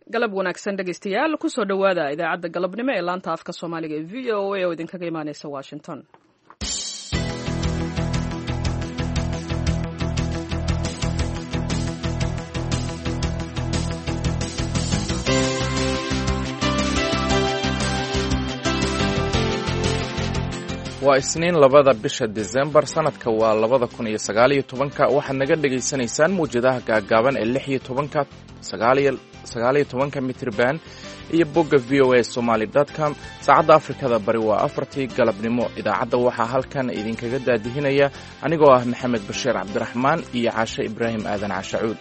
galab wanaagsan dhegaystayaal kusoo dhowaada idaacadda galabnimo ee laanta afka soomaaliga ee v o a oo idinkaga imaaneysa washington. waa isniin 2 bisha December sanadka waa 2019 waxaad naga dhageysanaysaan muujadaha gaagaaban ee 16 19 mitrban iyo bogga voasomali.com. saacadda Afrikada bari waa 4tii galabnimo. idaacadda waxaa halkan idinkaga daadihinaya anigoo ah Maxamed Bashiir Cabdiraxmaan iyo Caashe Ibraahim Aadan Cashacuud.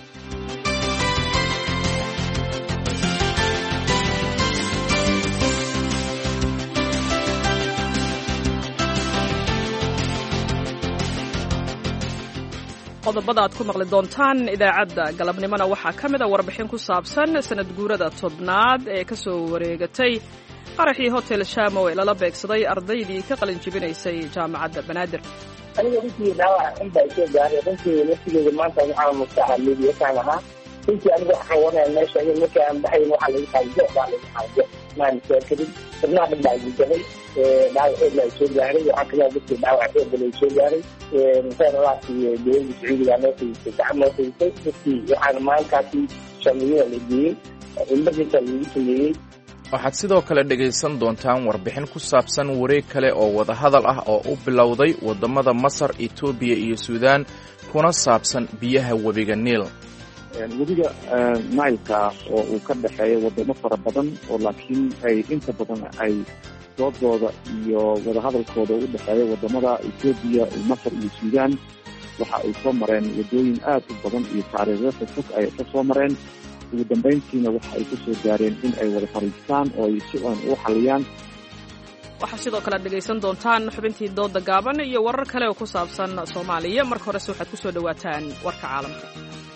qodobada aad ku maqli doontaan idaacadda galabnimona waxaa ka mid a warbixin ku saabsan sanad guurada tobnaad ee ka soo wareegatay qaraxii hotel shamo ee lala beegsaday ardaydii ka qalin jibinaysay jaamacadda banaadir. aniga runtii dhaawac inbaa soo gaaray runtii naftigeeda maanta waxaa mustaaxa midiyataan ahaa runtii aniga waxaan wanaya meesha in markii aan baxayn waxaa lagu xaajo baa lagu xaajo maan kadib xubnaha dhan baa igujabay dhaawac xoog baa soo gaaray waxaa kaloo dadkii dhaawac xoog baa soo gaaray musaaralaadkii dowladda sacuudiga noo fiisay gacan noo fiisay dadkii waxaan maalinkaasi shamiyada la geeyey ilmadiisa lagu sameeyey. waxaad sidoo kale dhegaysan doontaan warbixin ku saabsan wareeg kale oo wadahadal ah oo u bilowday waddamada Masar, Itoobiya iyo Suudaan kuna saabsan biyaha webiga Niil. webiga Nile-ka oo uu ka dhaxeeyo wadamo fara badan oo laakiin ay inta badan ay doodooda iyo wadahadalkooda u dhaxeeya wadamada Itoobiya, Masar iyo Suudaan waxa ay soo mareen wadooyin aad u badan iyo taariikho fog ay ka soo mareen. ugu dambeyntiina waxa ay ku soo gaareen in ay wada fariistaan oo ay si aan u xaliyaan. waxaa sidoo kale dhegaysan doontaan xubintii dooda gaaban iyo warar kale oo ku saabsan Soomaaliya. marka horese waxaad ku soo dhawaataan warka caalamka.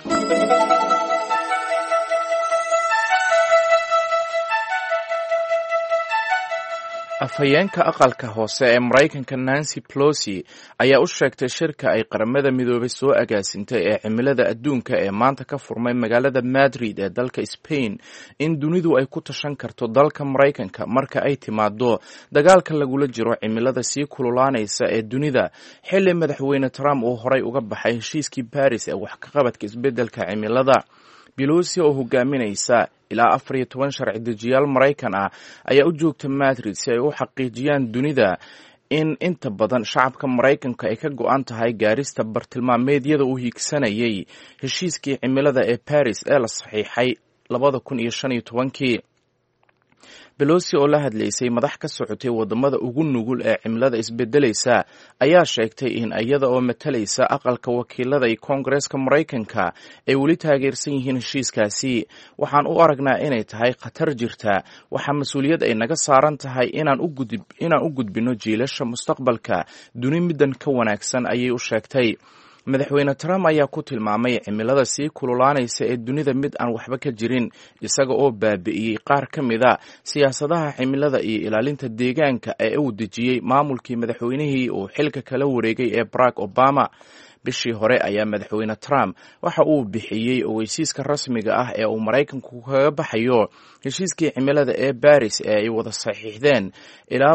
afhayeenka aqalka hoose ee Mareykanka Nancy Pelosi ayaa u sheegtay shirka ay qaramada midoobay soo agaasintay ee cimilada adduunka ee maanta ka furmay magaalada Madrid ee dalka Spain in dunidu ay ku tashan karto dalka Mareykanka marka ay timaado dagaalka lagula jiro cimilada sii kululaanaysa ee dunida xilli madaxweyne Trump uu horay uga baxay heshiiskii Paris ee wax ka qabadka isbeddelka cimilada. Pelosi oo hogaaminaysa ilaa 14 sharci dejiyaal Mareykan ah ayaa u joogta Madrid si ay u xaqiijiyaan dunida in inta badan shacabka Mareykanka ay ka go'an tahay gaarista bartilmaameedyada uu hiigsanayay heshiiskii cimilada ee Paris ee la saxiixay 2015. Pelosi oo la hadlaysay madax ka socotay wadamada ugu nugul ee cimilada isbedelaysa ayaa sheegtay in iyada oo matalaysa aqalka wakiilada ee Koongareeska Mareykanka ay weli taageersan yihiin heshiiskaasi. waxaan u aragnaa inay tahay khatar jirta. waxaa mas'uuliyad ay naga saaran tahay inaan u gudbino jiilasha mustaqbalka duni midan ka wanaagsan ayay u sheegtay. madaxweyne Trump ayaa ku tilmaamay cimilada sii kululaanaysa ee dunida mid aan waxba ka jirin, isaga oo baabi'iyey qaar ka mid a siyaasadaha cimilada iyo ilaalinta deegaanka ee uu dejiyey maamulkii madaxweynihii uu xilka kala wareegay ee Barack Obama. bishii hore ayaa madaxweyne Trump waxa uu bixiyey ogeysiiska rasmiga ah ee uu Mareykanku kaga baxayo heshiiskii cimilada ee Paris ee ay wada saxiixdeen ilaa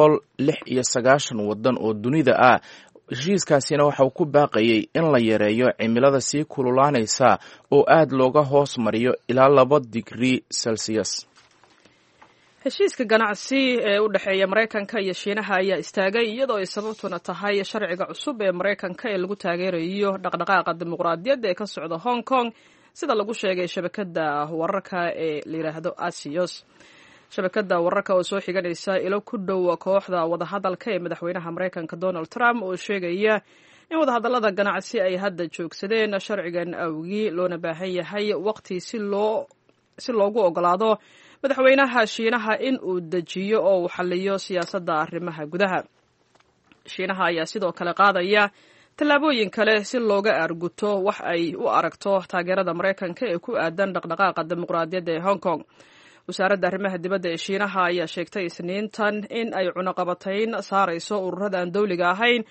196 wadan oo dunida ah. heshiiskaasina waxa uu ku baaqayay in la yareeyo cimilada sii kululaanaysa oo aad looga hoos mariyo ilaa 2 digrii Celsius. heshiiska ganacsi ee u dhexeeya Mareykanka iyo Shiinaha ayaa istaagay iyadoo ay sababtuna tahay sharciga cusub ee Mareykanka ee lagu taageerayo dhaqdhaqaaqa dimuqraadiyadda ee ka socda Hong Kong sida lagu sheegay shabakadda wararka ee la yiraahdo Axios. shabakadda wararka oo soo xiganaysa ilo ku dhow kooxda wadahadalka ee madaxweynaha Mareykanka Donald Trump oo sheegaya in wadahadallada ganacsi ay hadda joogsadeen sharcigan awgii loona baahan yahay waqti si loogu ogolaado madaxweynaha Shiinaha in uu dejiyo oo uu xalliyo siyaasadda arrimaha gudaha. Shiinaha ayaa sidoo kale qaadaya tallaabooyin kale si looga arguto wax ay u aragto taageerada Mareykanka ee ku aadan dhaqdhaqaaqa dimuqraadiyadda ee Hong Kong. wasaaradda arrimaha dibadda ee Shiinaha ayaa sheegtay Isniintan in ay cunaqabatayn saarayso ururada aan dawliga ahayn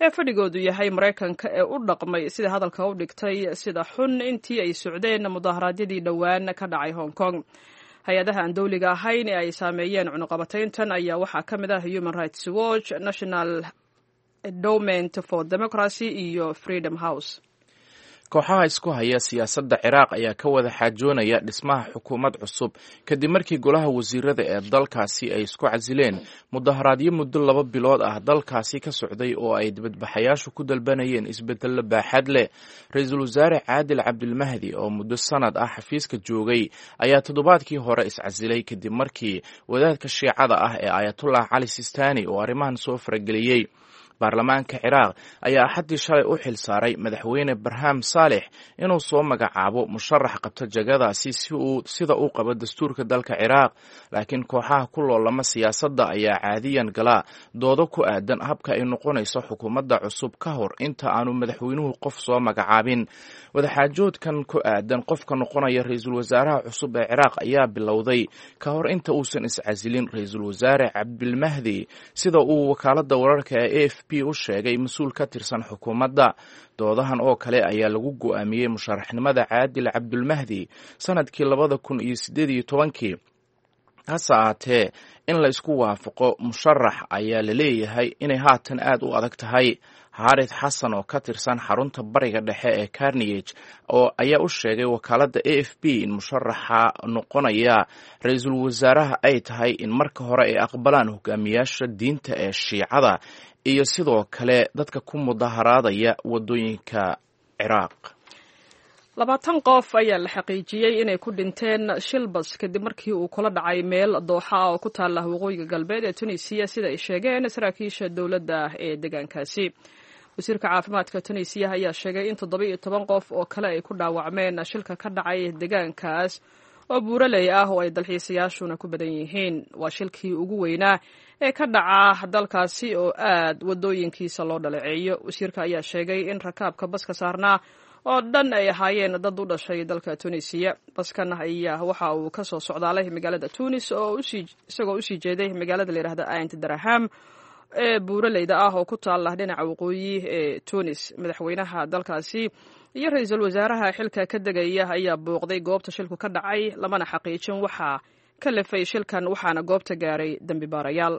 ee fadhigoodu yahay maraykanka ee u dhaqmay sida hadalka u dhigtay sida xun intii ay socdeen mudaharaadyadii dhowaan ka dhacay Hong Kong. hay-adaha aan dowliga ahayn ee ay saameeyeen cunuqabatayntan ayaa waxaa ka mid ah Human Rights Watch, National Endowment for Democracy iyo Freedom House. kooxaha isku haya siyaasadda Ciraaq ayaa ka wada xaajoonaya dhismaha xukuumad cusub kadib markii golaha wasiirada ee dalkaasi ay isku casileen mudaharaadyo muddo 2 bilood ah dalkaasi ka socday oo ay dibadbaxayaashu ku dalbanayeen isbeddello baaxad leh. ra-iisul wasaare Caadil Cabdilmahdi oo muddo sanad ah xafiiska joogay ayaa toddobaadkii hore iscasilay kadib markii wadaadka Shiicada ah ee Ayatollah Cali Sistani oo arrimahan soo farageliyey. baarlamaanka Ciraaq ayaa axaddii shalay u xil saaray madaxweyne Barham Saleh inuu soo magacaabo musharax qabta jagadaasi sida uu qabo dastuurka dalka Ciraaq, laakiin kooxaha ku loolama siyaasadda ayaa caadiyan gala doodo ku aadan habka ay noqonayso xukuumadda cusub ka hor inta aanu madaxweynuhu qof soo magacaabin. wadaxaajoodkan ku aadan qofka noqonaya ra-iisul wasaaraha cusub ee Ciraaq ayaa bilowday ka hor inta uusan iscasilin ra-iisul wasaare Cabdilmahdi, sida uu wakaaladda wararka ee AFP u sheegay mas-uul ka tirsan xukuumadda. doodahan oo kale ayaa lagu go'aamiyey musharaxnimada Caadil Cabdilmahdi sanadkii 2018. hase ahaatee in la isku waafaqo musharax ayaa la leeyahay inay haatan aad u adag tahay. Xaarid Xasan oo ka tirsan xarunta bariga dhexe ee Carnegie ayaa u sheegay wakaaladda AFP in musharaxa noqonaya ra-iisul wasaaraha ay tahay in marka hore ay aqbalaan hogaamiyaasha diinta ee Shiicada iyo sidoo kale dadka ku mudaharaadaya wadooyinka Ciraaq. 20 qof ayaa la xaqiijiyey inay ku dhinteen shil bas kadib markii uu kula dhacay meel dooxa oo ku taala waqooyiga galbeed ee Tunisia sida ay sheegeen saraakiisha dowladda ee deegaankaasi. wasiirka caafimaadka Tunisia ayaa sheegay in 17 qof oo kale ay ku dhaawacmeen shilka ka dhacay deegaankaas oo buuraley ah oo ay dalxiisayaashuna ku badan yihiin. waa shilkii ugu weynaa ee ka dhaca dalkaasi oo aad wadooyinkiisa loo dhaleeceeyo. wasiirka ayaa sheegay in rakaabka baska saarnaa oo dhan ay ahaayeen dad u dhashay dalka Tunisia. baskan ayaa waxa uu ka soo socdaalay magaalada Tunis oo isagoo usii jeeday magaalada la yiraahdo Aint Darham ee buuraleyda ah oo ku taala dhinaca waqooyi ee Tunis. madaxweynaha dalkaasi iyo ra-iisul wasaaraha xilka ka degaya ayaa booqday goobta shilku ka dhacay, lamana xaqiijin waxa ka lafay shilkan, waxaana goobta gaaray dambi baarayaal.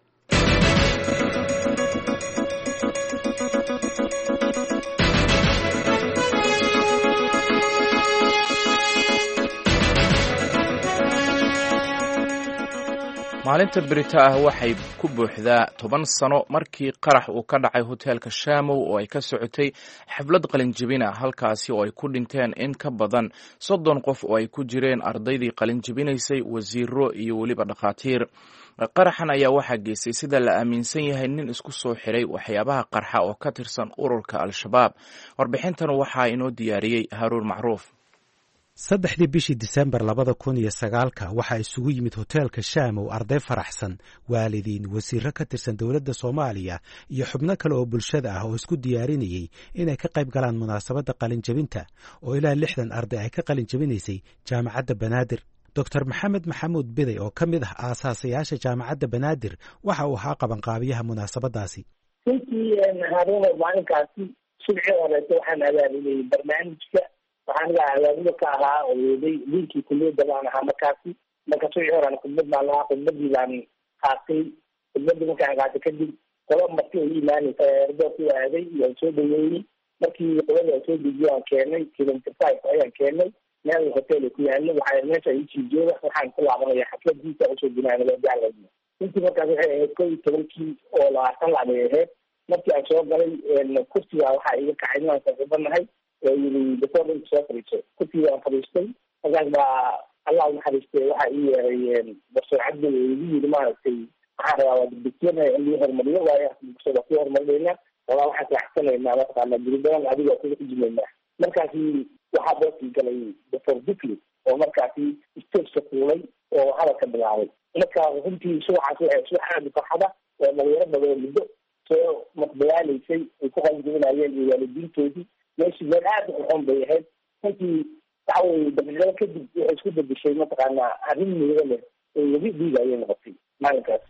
maalinta berita ah waxay ku buuxdaa 10 sano markii qarax uu ka dhacay hoteelka Shamow oo ay ka socotay xaflad qalinjibin ah, halkaasi oo ay ku dhinteen in ka badan 30 qof oo ay ku jireen ardaydii qalinjibinaysay, wasiiro iyo weliba dhakhaatiir. qaraxan ayaa waxaa geystay sida la aaminsan yahay nin isku soo xiray waxyaabaha qarxa oo ka tirsan ururka Al-Shabaab. warbixintan waxaa inoo diyaariyey Haruun Macruuf. 3 bishii Diseembar 2009 waxaa isugu yimid hoteelka Shamow arday faraxsan, waalidiin, wasiiro ka tirsan dowladda Soomaaliya iyo xubno kale oo bulshada ah oo isku diyaarinayay inay ka qayb galaan munaasabadda qalinjabinta oo ilaa 60 arday ay ka qalinjabinaysay jaamacadda Banaadir. Dr. Maxamed Maxamuud Biday oo ka mid ah aasaasiyaasha jaamacadda Banaadir waxa uu ahaa qabanqaabiyaha munaasabadaasi. runtii haruuna maalinkaasi subxii horeeto waxaan abaabulayay barnaamijka, waxaan abaabulo ka ahaa oo weeday liinkii kulliyadda baan ahaa markaasi. marka subxii horena khudbad baan lahaa, khudbadii baan qaatay. khudbadii markaan qaatay kadib qolo markii ay imaanaysa airdoorku aaday waan soo dhaweeyey. markii qolada aan soo dejiyo aan keenay kilometer 5 ayaan keenay meel hotel ku yaalo. waxaa meesha ii jooga waxaan ku laabanaya xafladiisa usoo gunaanay jaalay. intii markaas waxay ahayd 11 oo 20 lacag ahayd. markii aan soo galay kursiga waxaa iga kacay inaan saaxiibanahay oo yiri doctor soo fariiso. kursiga aan fariistay markaas baa Allah naxariistay waxaa ii yeeray doctor Cabdi oo yiri maaragtay waxaan rabaa dibadda in la hormariyo waayo bulshada ku hormarina wala waxaan raaxsanaynaa markaan guridan adiga ku jimeynaa. markaasi waxaa boosii galay doctor Dikli oo markaasi stage fuulay oo hadalka bilaabay. marka runtii suuxaas waxay aad u farxada oo dhalinyaro badan muddo soo maqbaalaysay ay ku qalinjibinayeen iyo waalidiintoodii. meeshii meel aad u xun bay ahayd. runtii dacway dabiicada kadib waxay isku bedeshay mataqaanaa arrin muhiim leh oo weli dhiigayay noqotay maalinkaas.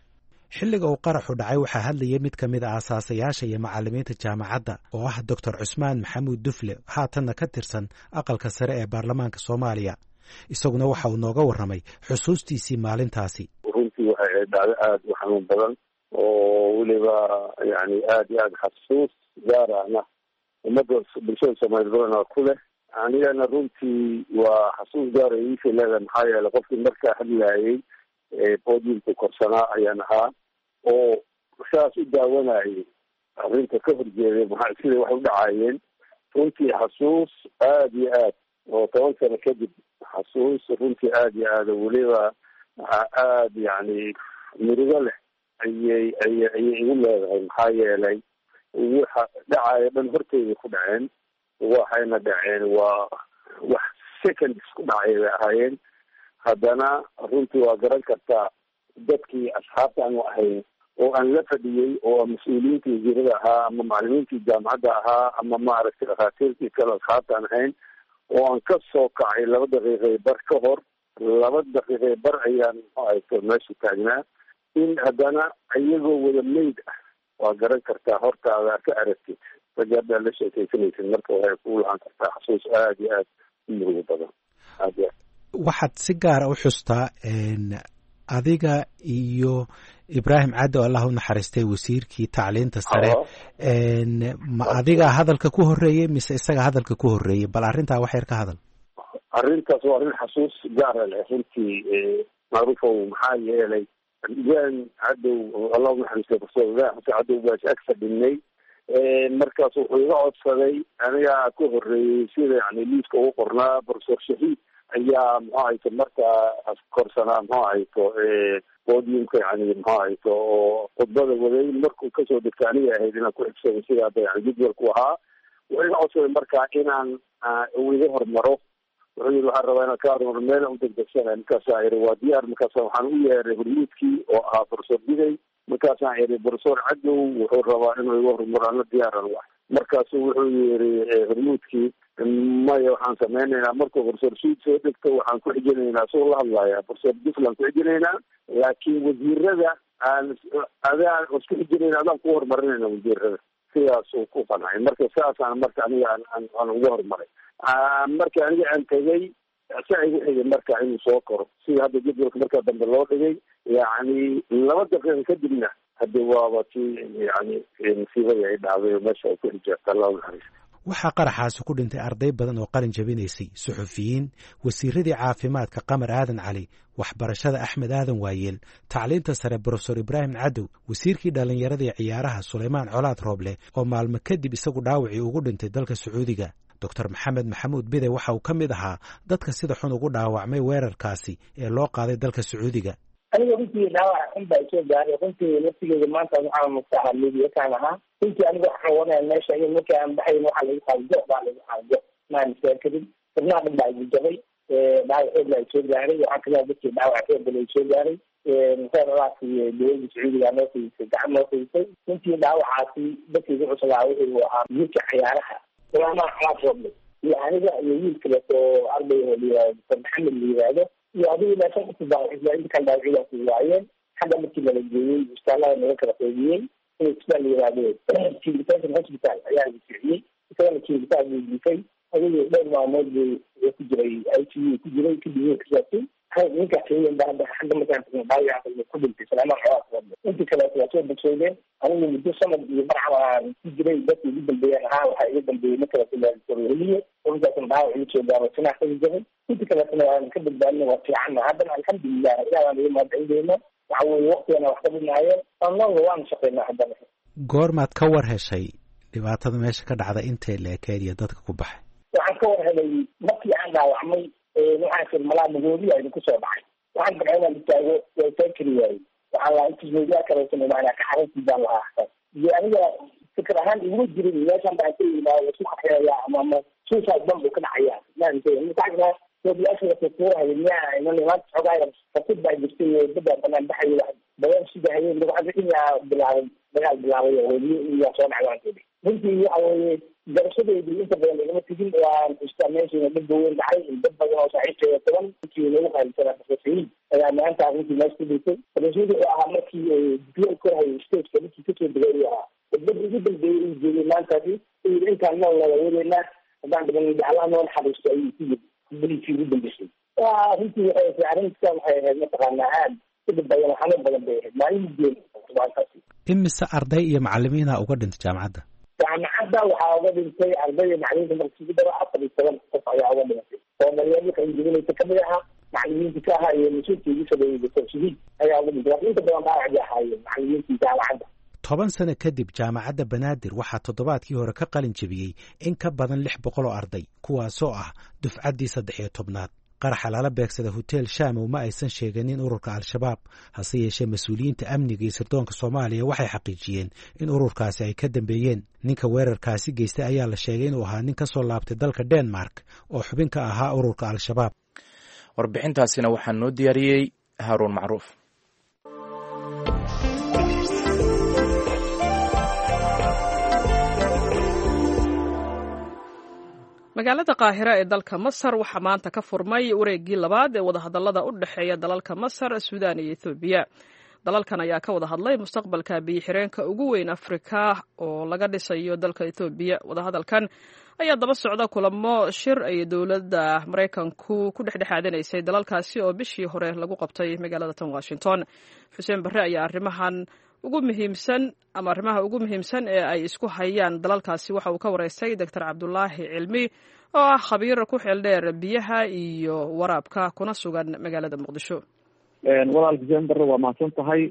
xilliga uu qaraxu dhacay waxaa hadlayay mid ka mid a aasaasayaasha iyo macallimiinta jaamacadda oo ah doctor cusmaan maxamuud dufle haatanna ka tirsan aqalka sare ee baarlamaanka soomaaliya isaguna waxa uu nooga warramay xusuustiisii maalintaasi. runtii waxay dhacdo aada u xanuun badan oo weliba yani aada iyo aada xasuus gaar ahna ummadda bulshada soomaaliya badanaa ku leh. anigana runtii waa xasuus gaar ay iisha leedahay maxaa yeelay qofkii markaa hadlaayay podiumka korsanaa ayaan ahaa oo saas u daawanayay arrinta ka horjeeday siday wax u dhacaayeen. runtii xasuus aada iyo aad oo 10 sano kadib xasuus runtii aada iyo aada weliba aada yani mirigo leh ayay igu leedahay maxaa yeelay waxa dhacaayo dhan horteyda ku dhaceen, waxayna dhaceen waa wax seconds ku dhacay bay ahaayeen. haddana runtii waa garan kartaa dadkii asxaabta aanu ahayn oo aan la fadhiyey oo mas-uuliyiintii wasiirada ahaa ama macalimiintii jaamacadda ahaa ama maaragtay dhakhaatiirtii kale asxaabta aan ahayn oo aan ka soo kacay 2 daqiiqay bar ka hor 2 daqiiqay bar ayaan meesha taagnaa in haddana iyagoo wada meyd ah waa garan kartaa hortaada ka aragtid ragaadaa la sheekaysanaysid marka waxay ku lahaan kartaa xasuus aada iyo aada u murugo badan. aada waxaad si gaara u xustaa adiga iyo Ibraahim Cadde oo Allah u naxariistay wasiirkii tacliinta sare ma adiga hadalka ku horeeyay mise isaga hadalka ku horeeyay? bal arrintaa wax yar ka hadal. arrintaas waa arrin xasuus gaara leh runtii macruufow maxaa yeelay Ibraahim Cadde Allah u naxariistay professor Cadde baa ag fadhinay markaas wuxuu iga codsaday aniga ku horeeyay sida yani liiska ugu qornaa professor Shahiid ayaa muxuu markaa korsanaa muxuu podiumka yani muxuu oo khudbada waday markuu kasoo degtay aniga ahayd inaan ku xigsaday sida hadda yani jadwalku ahaa. wuxuu iga codsaday markaa inaan uu iga hormaro. wuxuu yidhi waxaan rabaa inaan ka hormaro meel u degdegsana. markaasaa iri waa diyaar. markaasa waxaan u yeeray hormuudkii oo ahaa professor Bidey. markaasaan iri professor Cadow wuxuu rabaa inuu iga hormaro ana diyaaran wa. markaasu wuxuu yiri hormuudkii maya waxaan sameynaynaa markuu professor Suud soo degto waxaan ku xijinaynaa soo la hadlaya professor Duflan ku xijinaynaa laakiin wasiirada aan adaan isku xijinayna adaan ku hormarinayna wasiirada. sidaasuu ku qancay. marka saasaan marka aniga aan uga hormaray. marka aniga aan tegay saa igu xigay marka inuu soo koro sida hadda jadwalka markaa dambe loo dhigay yani 2 daqiiqo kadibna hadda waaba ti yani musiibadii ay dhacday oo meesha ay ku xijaabta. Allah u naxariisto. waxaa qaraxaasi ku dhintay arday badan oo qalin jabinaysay, suxufiyiin, wasiiradii caafimaadka Qamar Aadan Cali, waxbarashada Axmed Aadan Waayeel, tacliinta sare Professor Ibraahim Cadow, wasiirkii dhalinyarada iyo ciyaaraha Suleymaan Colaad Rooble oo maalmo kadib isagu dhaawacii ugu dhintay dalka Sacuudiga. Dr. Maxamed Maxamuud Bidey waxa uu ka mid ahaa dadka sida xun ugu dhaawacmay weerarkaasi ee loo qaaday dalka Sacuudiga. aniga runtii dhaawac in baa soo gaaray. runtii naftigeeda maanta waxaan mustaaxa midiyakaan ahaa. runtii aniga waxaan wanaya meesha in markii aan baxayn waxaa lagu qaado baa lagu qaado maan kadib xubnaha dhan baa igu jabay. dhaawac xoog baa soo gaaray. waxaa kamid dadkii dhaawac xoog baa soo gaaray. musaaraadki dowladda Sacuudiga noo fiisay gacan noo fiisay. runtii dhaawacaasi dadkii ku cusubaa wuxuu ahaa wiilka ciyaaraha Suleymaan Colaad Rooble iyo aniga iyo wiil kale oo arday oo Dr. Maxamed la yiraahdo iyo adiga meesha ku baaxisay inta dhaawacyada ku waayeen. xagga markii la geeyay isbitaalada laga kala qaybiyay isbitaal yiraahdo Children's Hospital ayaa la siiyay. isagana isbitaal uu dhigay adiga dhowr maalmood uu ku jiray ICU ku jiray kadib kiisii ninka keenay baada xagga markaan dhaawac ku dhintay Suleymaan Colaad Rooble. intii kale waa soo bogsooday. anigu muddo sanad iyo barcaan ku jiray dadkii ugu dambeeyay waxa iga dambeeyay marka la soo runtaan dhaawac uu soo gaaray sinax ka jiray. intii kale aan ka badbaadnay waa fiican. haddana alxamdulillah ilaahay aan ma dacayno waxa weeye waqtiga wax ka dhinayo annagu waan shaqeynaa. haddana goormaad ka war heshay dhibaatada meesha ka dhacda intee leekeed iyo dadka ku baxay? waxaan ka war helay markii aan dhaawacmay waxaan malaa magoodi ay ku soo dhacay. waxaan baqaynaa litaago way taakiri waayay. waxaan la intii media kale soo maana ka xaruntii baan lahaa. iyo aniga fikir ahaan igu jiray meeshan baa ka yimaado isku xareeya ama suicide bomb ka dhacaya. maantay mutaagna wadiyaasha ku kuuray miyaa inaan wax xogaaya fakid baa jirtay dad badan baxay badan sida hayeen waxa bilaabay bilaabay iyo soo dhacay. runtii waxa weeye darashadeedu inta badan lagama tegin. waan isticmaalay dad weyn dhacay dad badan oo saaxiibtay toban kii lagu qaybsaday professor ayaa maanta arrintii meesha ku dhintay rasuulka oo ahaa markii biyo ku hayay stageka markii kasoo degay ahaa badbada ugu dambeeyay uu joogay maantaasi uu intaan nool wada wadeynaa haddaan dhiban allah noo naxariisto ayuu ku yiri beliisii ugu dambeysay arrintii waxay arrintan waxay ahayd mataqaanaa aad sidib badan xanuun badan bay ahayd maalin maantaasi. imise arday iyo macalimiina uga dhintay jaamacadda waxaa uga dhintay arday iyo macalimiinta markii daro 47 qof ayaa uga dhintay oo dhalinyarada qalinjibinaysa kamid ahaa macalimiinta ka ahaa iyo mas-uulkii sameeyey doctor shahiid ayaa uga dhintay inta badan dhaawacdi ahaayeen macalimiintii jaamacadda. 10 sano kadib jaamacadda banaadir waxaa toddobaadkii hore ka qalin jebiyey in ka badan 600 oo arday kuwaasoo ah dufcaddii 13aad. qaraxa lala beegsada hotel Shamow ma aysan sheeganin ururka al-shabaab hase yeeshee mas-uuliyiinta amniga iyo sirdoonka Soomaaliya waxay xaqiijiyeen in ururkaasi ay ka dambeeyeen. ninka weerarkaasi geystay ayaa la sheegay inuu ahaa nin ka soo laabtay dalka Denmark oo xubin ka ahaa ururka al-shabaab. warbixintaasina waxaa noo diyaariyey Haaruun Macruuf. magaalada qaahira ee dalka masar waxaa maanta ka furmay wareeggii labaad ee wadahadallada u dhexeeya dalalka masar suudaan iyo ethoobiya. dalalkan ayaa ka wada hadlay mustaqbalka biyo-xireenka ugu weyn afrika oo laga dhisayo dalka ethoobiya. wadahadalkan ayaa daba socda kulamo shir ay dowladda maraykanku ku dhexdhexaadinaysay dalalkaasi oo bishii hore lagu qabtay magaalada tan washington. xuseen barre ayaa arrimaha ugu muhiimsan ee ay isku hayaan dalalkaasi waxa uu ka wareystay doctor cabdulaahi cilmi oo ah khabiir ku xeel dheer biyaha iyo waraabka kuna sugan magaalada muqdisho. walaal xuseen barre waa mahadsan tahay.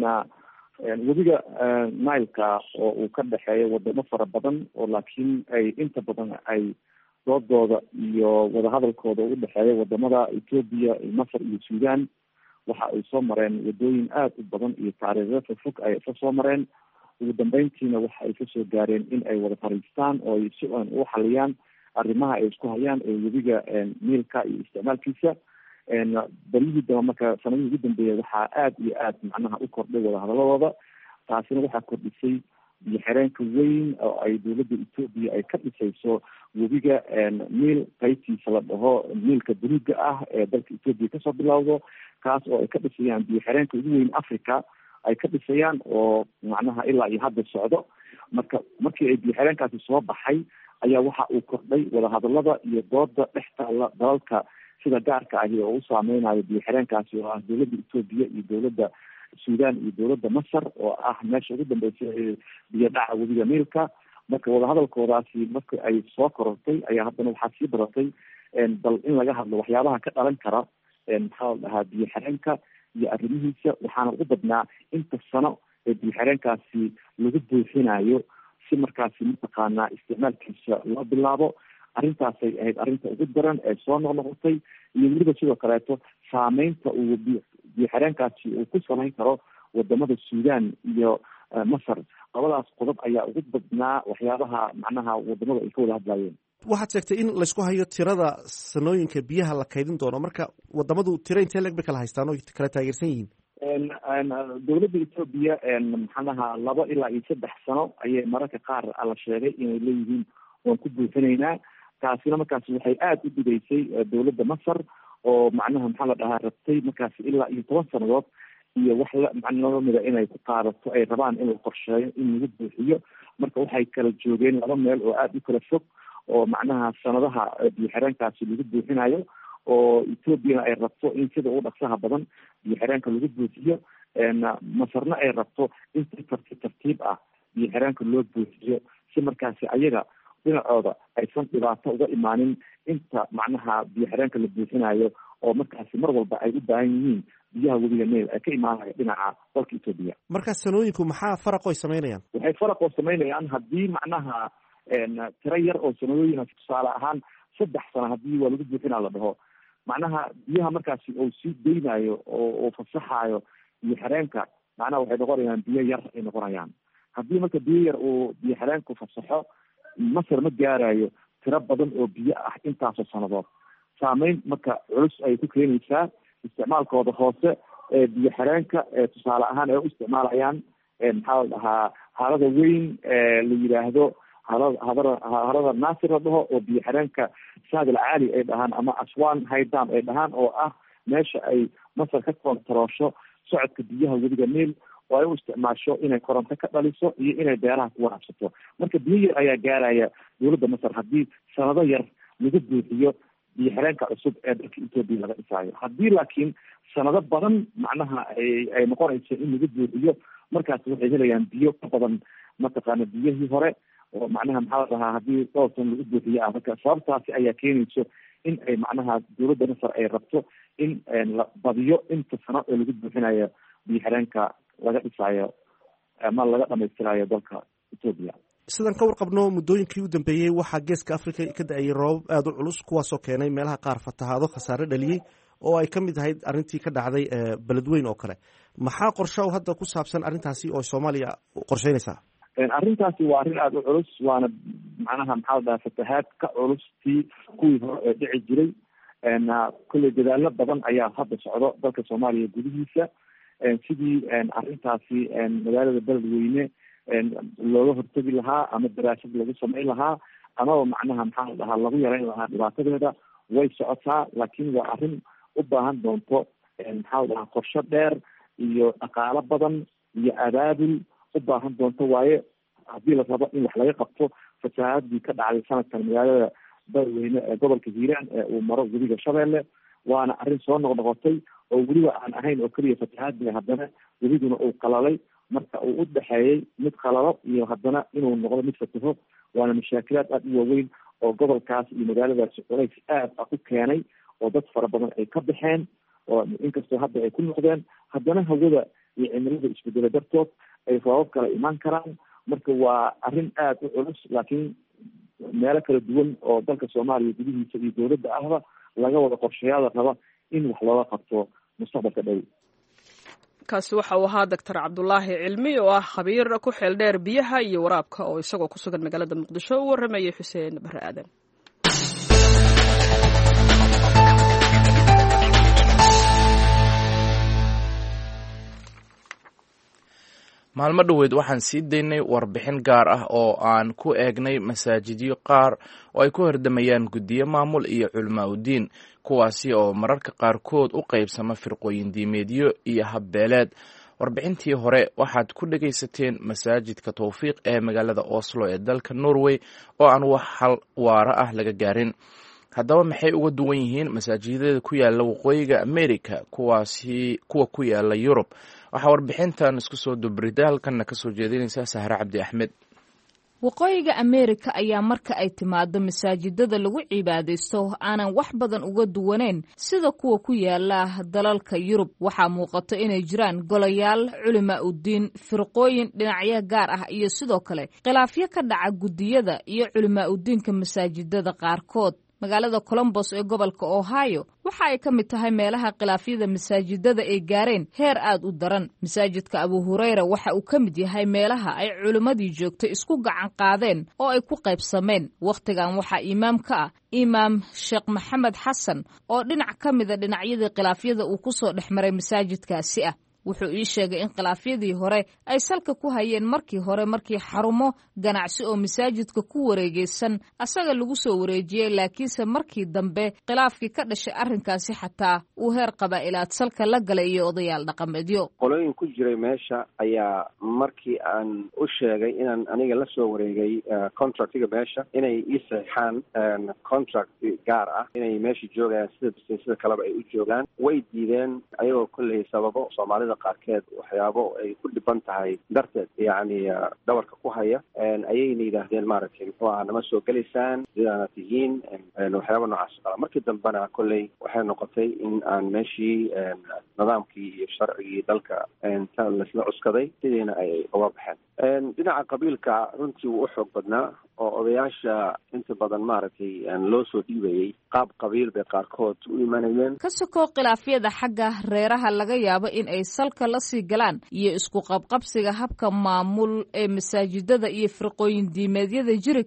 webiga nileka oo uu ka dhexeeya wadamo fara badan oo laakiin ay inta badan ay doodooda iyo wadahadalkooda u dhexeeya wadamada Ethiopia, Masar iyo Suudaan waxa ay soo mareen wadooyin aad u badan iyo taariikho fog ay soo mareen. ugu dambeyntiina waxa ay kasoo gaareen in ay wada fariistaan oo ay si u xaliyaan arrimaha ay isku hayaan ee webiga niilka iyo isticmaalkiisa. balihii dama marka sanadihii ugu dambeeyay waxaa aad iyo aad macnaha u kordhay wadahadaladooda. taasina waxaa kordhisay biyo xireenka weyn oo ay dowladda Ethiopia ay ka dhisayso webiga niil qaybtiisa la dhaho niilka buluuga ah ee dalka Ethiopia kasoo bilowdo kaas oo ay ka dhisayaan biyo xireenka ugu weyn Africa ay ka dhisayaan oo macnaha ilaa iyo hadda socdo. markii ay biyo xireenkaasi soo baxay ayaa waxa uu kordhay wadahadalada iyo dooda dhex taala dalalka sida gaarka ahi oo u saameynayo biyo xireenkaasi oo ah dowladda Ethiopia iyo dowladda Suudaan iyo dowladda Masar oo ah meesha ugu dambeysay ee biyo dhaca webiga niilka. marka wadahadalkoodaasi marka ay soo korortay ayaa haddana waxaa sii badatay bal in laga hadlo waxyaabaha ka dhalan kara maxaa la dhahaa biyo xireenka iyo arrimihiisa. waxaana ugu badnaa inta sano ee biyo xireenkaasi lagu buuxinayo si markaasi mataqaanaa isticmaalkiisa loo bilaabo. arrintaasay ahayd arrinta ugu daran ee soo noqnoqotay iyo weliba sidoo kaleeto saameynta uu biyo xireenkaasi uu ku samayn karo wadamada Suudaan iyo Masar. labadaas qodob ayaa ugu badnaa waxyaabaha macnaha wadamada ay ka wada hadlayeen. waxaad sheegtay in laysku hayo tirada sanooyinka biyaha la kaydin doono. marka wadamadu tiro intee leeg bay kala haystaan oo kala taageersan yihiin? dowladda Ethiopia maxanaha 2 ilaa 3 sano ayay mararka qaar la sheegay inay leeyihiin waan ku buuxinaynaa. taasina markaasi waxay aad u dhigaysay dowladda Masar oo macnaha maxaa la dhahaa rabtay markaasi ilaa iyo 10 sanadood iyo wax macnaha mida inay ku qaadato ay rabaan in la qorsheeyo in lagu buuxiyo. marka waxay kala joogeen 2 meel oo aad u kala fog oo macnaha sanadaha biyo xireenkaasi lagu buuxinayo oo Ethiopia ay rabto in sida ugu dhaqsaha badan biyo xireenka lagu buuxiyo. Masarna ay rabto in si tartiib ah biyo xireenka loo buuxiyo si markaasi ayaga dhinacooda aysan dhibaato uga imaanin inta macnaha biyo xireenka la buuxinayo oo markaasi mar walba ay u baahan yihiin biyaha webiga Niil ay ka imaanaya dhinaca dalka Ethiopia. markaas sanooyinku maxaa faraq oo sameynayaan? waxay faraq oo sameynayaan haddii macnaha tiro yar oo sanooyin tusaale ahaan 3 sano haddii waa lagu buuxinaa la dhaho macnaha biyaha markaasi uu sii deynayo oo fasaxayo biyo xireenka macnaha waxay noqonayaan biyo yar ay noqonayaan. haddii marka biyo yar uu biyo xireenku fasaxo Masar ma gaarayo tiro badan oo biyo ah intaasoo sanadood. saameyn marka culus ay ku keenaysaa isticmaalkooda hoose ee biyo xireenka tusaale ahaan ay u isticmaalayaan maxaa la dhahaa harada weyn la yidhaahdo harada Naasir la dhaho oo biyo xireenka Saad al Caali ay dhahaan ama Aswan Haydam ay dhahaan oo ah meesha ay masar ka kontaroosho socodka biyaha webiga niil oo ay u isticmaasho inay koronto ka dhaliso iyo inay beeraha ku waraabsato. marka biyo yar ayaa gaaraya dowladda masar haddii sanado yar lagu buuxiyo biyo xireenka cusub ee dalka etoobiya laga dhisaayo. haddii laakiin sanado badan macnaha ay noqonayso in lagu buuxiyo, markaas waxay helayaan biyo ka badan mataqaana biyihii hore oo macnaha maxaa la dhahaa haddii dhowr san lagu buuxiyo ah. marka sababtaasi ayaa keenayso in ay macnaha dowladda masar ay rabto in la badiyo inta sano ee lagu buuxinayo biyo xireenka laga dhisaayo ama laga dhamaystirayo dalka etoobiya. sidaan ka warqabno muddooyinkii u dambeeyey waxaa geeska africa ka da-ayay roobab aada u culus, kuwaasoo keenay meelaha qaar fatahaado khasaare dhaliyey oo ay ka mid ahayd arrintii ka dhacday beledweyn oo kale. maxaa qorsho hadda ku saabsan arrintaasi oo soomaaliya qorsheynaysaa? arrintaasi waa arrin aada u culus, waana macnaha maxaa la dhahaa fatahaad ka culus tii kuwii hore ee dhici jiray. kolley dadaalo badan ayaa hadda socdo dalka soomaaliya gudihiisa sidii arrintaasi magaalada beledweyne looga hortegi lahaa ama daraasad lagu samayn lahaa amaba macnaha maxaa la dhahaa lagu yareyn lahaa dhibaatadeeda way socotaa. laakiin waa arrin u baahan doonto maxaa la dhahaa qorsho dheer iyo dhaqaalo badan iyo abaabul u baahan doonto waaye haddii la rabo in wax laga qabto fasahaadii ka dhacday sanadkan magaalada beledweyne ee gobolka hiiraan ee uu maro webiga shabeelle. waana arrin soo noqnoqotay oo weliba aan ahayn oo keliya fatahaadii, haddana webiguna uu qalalay. marka uu u dhexeeyey mid qalalo iyo haddana inuu noqdo mid fataho. waana mashaakilaad aada u waaweyn oo gobolkaas iyo magaaladaasi culays aad ah u keenay oo dad fara badan ay ka baxeen, oo inkastoo hadda ay ku noqdeen haddana hawada iyo cimilada isbedelo dartood ay roobab kala imaan karaan. marka waa arrin aada u culus, laakiin meelo kala duwan oo dalka soomaaliya gudihiisa iyo dowladda ahba laga wada qorshayaada raba in wax looga qabto mustaqbalka dhow. kaasi waxa uu ahaa doctor cabdulaahi cilmi oo ah khabiir ku xeel dheer biyaha iyo waraabka oo isagoo ku sugan magaalada muqdisho u waramayay xuseen bare aadan. maalmo dhoweed waxaan sii daynay warbixin gaar ah oo aan ku eegnay masaajidyo qaar oo ay ku hordamayaan guddiyo maamul iyo culamaa udiin, kuwaasi oo mararka qaarkood u qaybsama firqooyin diimeedyo iyo habbeeleed. warbixintii hore waxaad ku dhegaysateen masaajidka towfiiq ee magaalada Oslo ee dalka Norway oo aan wax hal waara ah laga gaarin. haddaba maxay uga duwan yihiin masaajidada ku yaala waqooyiga America kuwa ku yaala Yurub? waxaa warbixintan isku soo dubrida halkanna ka soo jeedinaysa Sahra Cabdi Axmed. waqooyiga Amerika ayaa marka ay timaado masaajidada lagu cibaadaysto aanan wax badan uga duwaneyn sida kuwa ku yaala dalalka Yurub. waxaa muuqato inay jiraan golayaal culamaa udiin, firqooyin dhinacyo gaar ah iyo sidoo kale khilaafyo ka dhaca guddiyada iyo culamaa udiinka masaajidada qaarkood. magaalada Columbus ee gobolka Ohio waxa ay ka mid tahay meelaha khilaafyada masaajidada ay gaareen heer aad u daran. masaajidka Abu Hurayra waxa uu ka mid yahay meelaha ay culimmadii joogtay isku gacan qaadeen oo ay ku qaybsameen. wakhtigan waxaa imaam ka ah imaam Sheekh Maxamed Xasan oo dhinac ka mid a dhinacyadii khilaafyada uu ku soo dhex maray masaajidkaasi ah. wuxuu ii sheegay in khilaafyadii hore ay salka ku hayeen markii xarumo ganacsi oo masaajidka ku wareegeysan asaga lagu soo wareejiyey, laakiinse markii dambe khilaafkii ka dhashay arrinkaasi xataa uu heer qabaa'ilaad salka la galay iyo odayaal dhaqameedyo. qolooyin ku jiray meesha ayaa markii aan u sheegay inaan aniga la soo wareegay contractiga meesha inay ii saxaan contract gaar ah inay meesha joogayaan sida kaleba ay u joogaan, way diideen ayagoo kolley sababo Soomaalida qaarkeed waxyaabo ay ku dhiban tahay darteed yacni dhabarka ku haya ayayna yidhaahdeen maaragtay muxuu ahaa nama soo gelaysaan sidaana tihiin waxyaaba noocaas kala. markii dambena kolley waxay noqotay in aan meeshii nidaamkii iyo sharcigii dalka ta laisla cuskaday sidiina ay uga baxeen. dhinaca qabiilka runtii wuu u xoog badnaa oo odayaasha inta badan maaragtay loo soo dhiibayay qaab qabiil bay qaarkood u imanayeen. ka sokoo khilaafyada xagga reeraha laga yaabo in ay salka la sii galaan iyo isku qabqabsiga habka maamul ee masaajidada iyo firqooyin diimeedyada jiri kara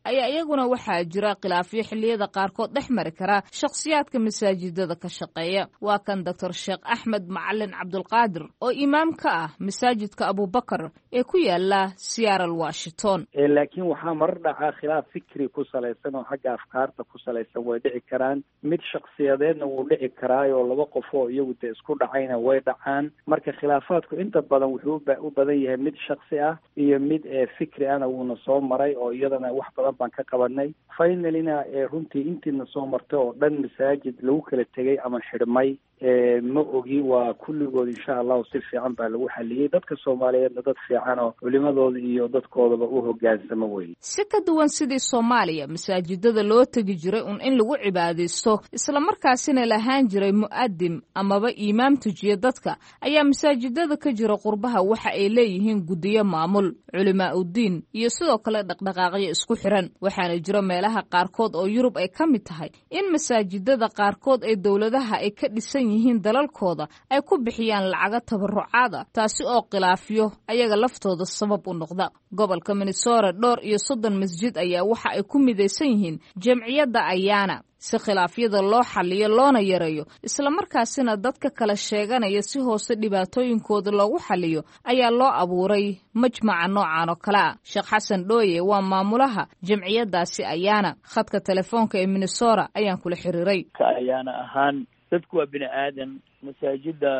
ayaa iyaguna waxaa jira khilaafyo xilliyada qaarkood dhex mari kara shakhsiyaadka masaajidada ka shaqeeya. waa kan doctor sheekh axmed macalin cabdulqaadir oo imaam ka ah masaajidka abubakar ee ku yaala Seattle, Washington. laakiin waxaa marar dhacaa khilaaf fikri ku salaysan oo xagga afkaarta ku salaysan way dhici karaan. mid shakhsiyadeedna wuu dhici karaayoo laba qof oo iyagu dee isku dhacayna way dhacaan. marka khilaafaadku inta badan wuxuu u badan yahay mid shaksi ah iyo mid fikri ahna wuuna soo maray oo iyadana wax badan baan ka qabanay. finalina runtii intiina soo martay oo dhan masaajid lagu kala tegay ama xidhmay ma ogi. waa kulligood insha allahu si fiican baa lagu xaliyey. dadka soomaaliyeedna dad fiican oo culimadooda iyo dadkoodaba u hogaansamo weye. si ka duwan sidii Soomaaliya masaajidada loo tegi jiray in lagu cibaadaysto isla markaasina lahaan jiray mu'adim amaba imaam tujiye dadka, ayaa masaajidada ka jira qurbaha waxa ay leeyihiin guddiyo maamul, culimaa udiin iyo sidoo kale dhaqdhaqaaqyo isku xiran. waxaana jira meelaha qaarkood oo Yurub ay ka mid tahay in masaajidada qaarkood ee dowladaha ay ka dhisan yihiin dalalkooda ay ku bixiyaan lacaga tabarucaada, taasi oo khilaafyo ayaga laftooda sabab u noqda. gobolka Minnesota 30 masjid ayaa waxa ay ku midaysan yihiin jamciyadda Ayaana si khilaafyada loo xalliyo loona yareeyo, isla markaasina dadka kala sheeganaya si hoose dhibaatooyinkooda loogu xalliyo ayaa loo abuuray majmaca noocan oo kale ah. Sheekh Xasan Dhooye waa maamulaha jamciyaddaasi Ayaana. khadka telefoonka ee Minnesota ayaan kula xiriiray. Ayaana ahaan dadku waa bini aadan. masaajida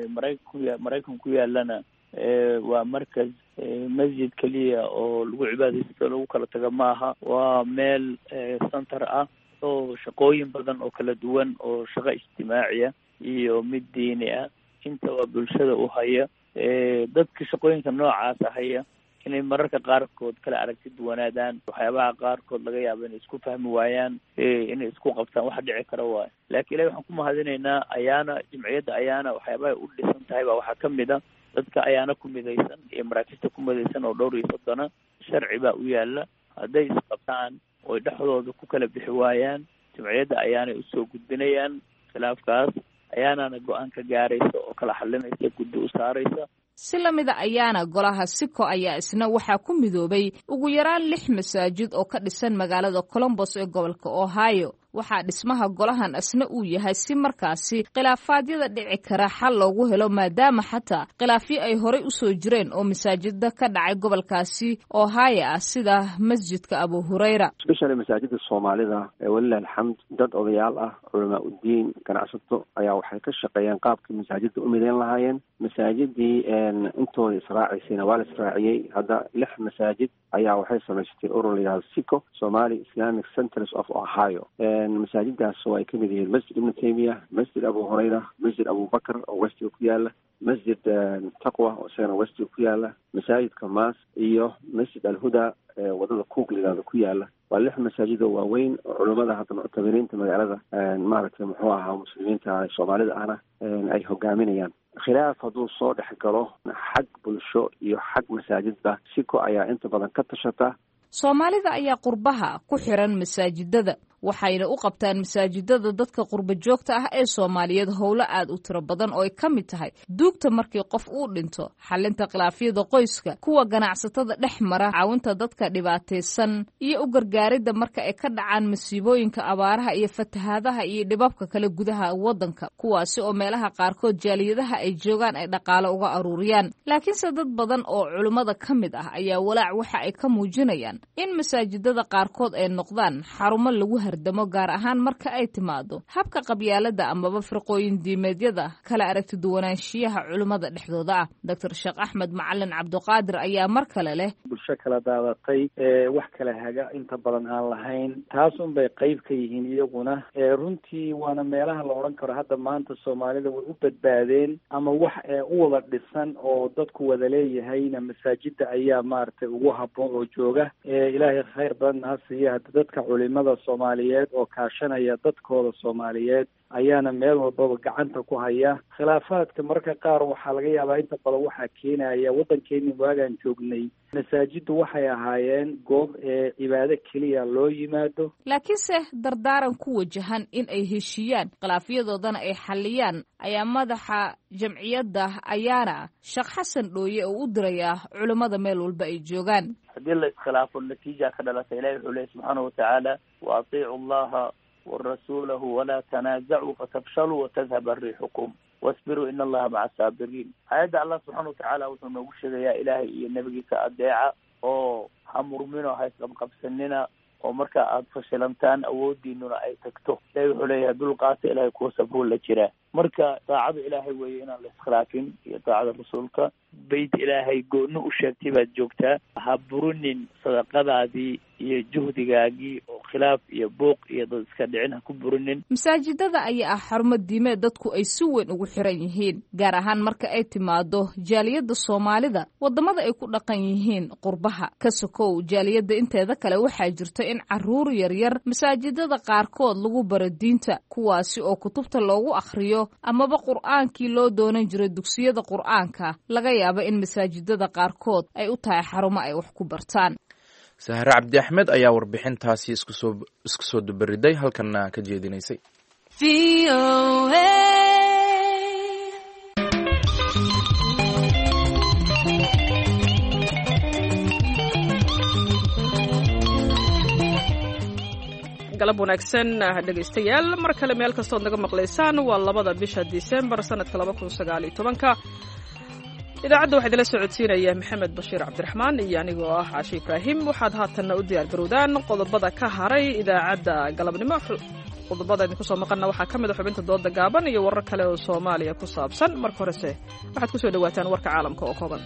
Maraykan ku yaalana waa markaz masjid keliya oo lagu cibaadaysto lagu kala tago maaha. waa meel center ah oo shaqooyin badan oo kala duwan oo shaqo ijtimaaciya iyo mid diini ah inta waa bulshada u haya. dadka shaqooyinka noocaasa haya inay mararka qaarkood kala aragti duwanaadaan, waxyaabaha qaarkood laga yaabo inay isku fahmi waayaan, inay isku qabtaan, wax dhici kara waayo. laakiin ilahi waxaan ku mahadinaynaa Ayaana, jamciyadda Ayaana waxyaabaha u dhisan tahay baa waxaa kamid a dadka Ayaana ku midaysan iyo maraakista ku midaysan oo 30 sharci baa u yaala. hadday isqabtaan oo dhexdooda ku kala bixi waayaan, jamciyadda Ayaana usoo gudbinayaan khilaafkaas. Ayaanana go-aan ka gaaraysa oo kala xalinaysa, guddi u saaraysa. si lamida Ayaana, golaha Siko ayaa isna waxaa ku midoobay ugu yaraan 6 masaajid oo ka dhisan magaalada Columbus ee gobolka Ohio. waxaa dhismaha golahan asna uu yahay si markaasi khilaafaadyada dhici kara xal loogu helo, maadaama xataa khilaafyo ay horey u soo jireen oo masaajida ka dhacay gobolkaasi Ohio ah sida masjidka Abu Hurayra. especially masaajida Soomaalida walillahi alxamd, dad odayaal ah, culamaa udiin, ganacsato ayaa waxay ka shaqeeyeen qaabkii masaajida u midayn lahaayeen. masaajidii intooda israaciisayna waa la israaciyey. hadda 6 masaajid ayaa waxay samaysatay urur la yidhahdo Siko, Somali Islamic Centers of Ohio. masaajidaas oo ay ka mid yihiin masjid ibn Taymiya, masjid Abu Hurayra, masjid Abubakar oo westiga ku yaala, masjid Taqwa oo isagana westiga ku yaala, masaajidka Maas iyo masjid Al-Huda wadada Kuugligaada ku yaala. waa 6 masaajid oo waaweyn oo culimada hadda muctabiriinta magaalada maaragtay muxuu ahaa muslimiinta Soomaalida ahna ay hogaaminayaan. khilaaf hadduu soo dhex galo xag bulsho iyo xag masaajidba, Siko ayaa inta badan ka tashata. Soomaalida ayaa qurbaha ku xiran masaajidada, waxayna u qabtaan masaajidada dadka qurba joogta ah ee Soomaaliyeed howlo aad u tiro badan oo ay ka mid tahay duugta markii qof uu dhinto, xalinta khilaafyada qoyska, kuwa ganacsatada dhex mara, caawinta dadka dhibaataysan iyo u gargaaridda marka ay ka dhacaan masiibooyinka abaaraha iyo fatahaadaha iyo dhibabka kale gudaha wadanka, kuwaasi oo meelaha qaarkood jaaliyadaha ay joogaan ay dhaqaale uga aruuriyaan. laakiinse dad badan oo culimada ka mid ah ayaa walaac waxa ay ka muujinayaan in masaajidada qaarkood ay noqdaan xarumo lagu hardamo, gaar ahaan marka ay timaado habka qabyaalada amaba firqooyin diimeedyada kala aragti duwanaanshiyaha culimada dhexdooda ah. Dr. Sheekh Axmed Macalin Cabdulqaadir ayaa mar kale leh bulsho kala daadatay, wax kala haga inta badan aan lahayn. taas un bay qayb ka yihiin iyaguna. runtii waana meelaha la odhan karo hadda maanta Soomaalida way u badbaadeen ama wax u wada dhisan oo dadku wada leeyahayna masaajida ayaa maaragtay ugu habboon oo jooga. ilaahay khayr badan ha siiya. hadda dadka culimada Soomaaliyeed oo kaashanaya dadkooda Soomaaliyeed ayaana meel walbaba gacanta ku haya. khilaafaadka marka qaar waxaa laga yaabaa inta badan waxaa keenaya waddankeeni waagaan joognay masaajiddu waxay ahaayeen goob cibaado keliya loo yimaado, laakiinse dardaaran ku wajahan in ay heshiiyaan khilaafyadoodana ay xalliyaan ayaa madaxa jamciyadda Ayaana Sheekh Xasan Dhooye oo u diraya culimada meel walba ay joogaan. haddii la iskhilaafo natiija ka dhalata. ilahi wuxuu leeyahy subxaanahu watacaala wa atiicu allaha warasuulahu walaa tanaazacuu fatafshaluu watadhaba riixukum wasbiruu ina allaha maca saabiriin. aayadda allah subxaana watacaala wuxuu noogu sheegayaa ilaahay iyo nebigiisa adeeca oo ha murmino ha isqabqabsanina oo marka aada fashilantaan awoodiinuna ay tagto. ilahi wuxuu leeyahay dulqaata ilahay kuwa sabruu la jiraa. marka daacada ilaahay weeye inaan la iskhilaafin iyo daacada rasuulka. bayt ilaahay gooni u sheegtay baad joogtaa, ha burinin sadaqadaadii iyo juhdigaagii oo khilaaf iyo buuq iyo dad iska dhicin ha ku burinin. masaajidada ayaa ah xarumo diimeed dadku ay si weyn ugu xiran yihiin, gaar ahaan marka ay timaado jaaliyadda soomaalida wadamada ay ku dhaqan yihiin qurbaha. ka sokow jaaliyadda inteeda kale waxaa jirta in caruur yaryar masaajidada qaarkood lagu baro diinta, kuwaasi oo kutubta loogu akhriyo amaba qur'aankii loo doonan jiray dugsiyada qur'aanka laga yaaba in masaajidada qaarkood ay u tahay xarumo ay wax ku bartaan. sahre cabdi axmed ayaa warbixintaasi isku soo dubariday halkanna ka jeedinaysay. galab wanaagsan dhegaystayaal, mar kale meel kastood naga maqlaysaan. waa 2 bisha Disembar sanadka 2019. idaacadda waxaa idinla socodsiinaya maxamed bashiir cabdiraxmaan iyo anigoo ah caashi ibraahim. waxaad haatanna u diyaar garowdaan qodobada ka haray idaacadda galabnimo. qodobada idinku soo maqanna waxaa ka mid a xubinta dooda gaaban iyo warar kale oo Soomaaliya ku saabsan. marka horese waxaad ku soo dhawaataan warka caalamka oo kooban.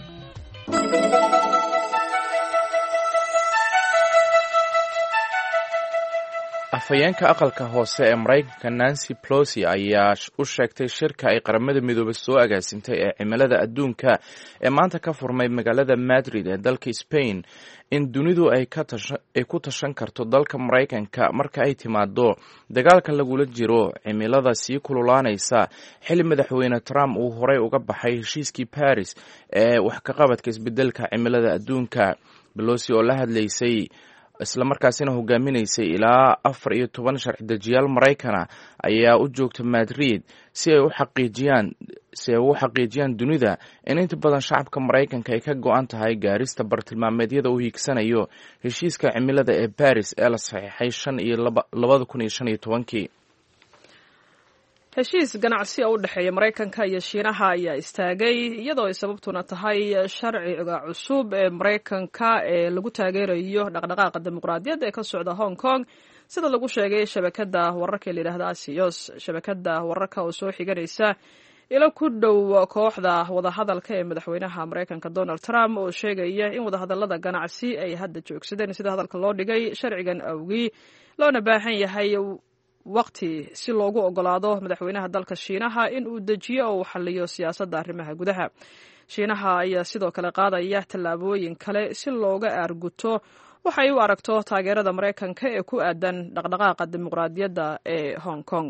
afhayeenka aqalka hoose ee Mareykanka Nancy Pelosi ayaa u sheegtay shirka ay qaramada midoobay soo agaasintay ee cimilada adduunka ee maanta ka furmay magaalada Madrid ee dalka Spain in dunidu ay ku tashan karto dalka Mareykanka marka ay timaado dagaalka lagula jiro cimilada sii kululaanaysa xilli madaxweyne Trump uu horey uga baxay heshiiskii Paris ee wax ka qabadka isbedelka cimilada adduunka. Pelosi oo la hadlaysay isla markaasina hogaaminaysay ilaa 14 sharci dejiyaal Maraykana ayaa u joogta Madrid si ay u xaqiijiyaan dunida in inta badan shacabka Maraykanka ay ka go'an tahay gaarista bartilmaameedyada uu hiigsanayo heshiiska cimilada ee Paris ee la saxiixay 2015. heshiis ganacsi oo u dhexeeya Mareykanka iyo Shiinaha ayaa istaagay iyadoo ay sababtuna tahay sharciga cusub ee Mareykanka ee lagu taageerayo dhaqdhaqaaqa dimuqraadiyadda ee ka socda Hong Kong, sida lagu sheegay shabakada wararka ee la yiraahdo Axios. shabakada wararka oo soo xiganaysa ilo ku dhow kooxda wadahadalka ee madaxweynaha Mareykanka Donald Trump oo sheegaya in wadahadalada ganacsi ay hadda joogsadeen sida hadalka loo dhigay sharcigan awgii, loona baahan yahay waqti si loogu ogolaado madaxweynaha dalka Shiinaha in uu dejiyo oo xalliyo siyaasadda arrimaha gudaha. Shiinaha ayaa sidoo kale qaadaya tallaabooyin kale si looga aarguto waxa ay u aragto taageerada Mareykanka ee ku aadan dhaqdhaqaaqa dimuqraadiyadda ee Hong Kong.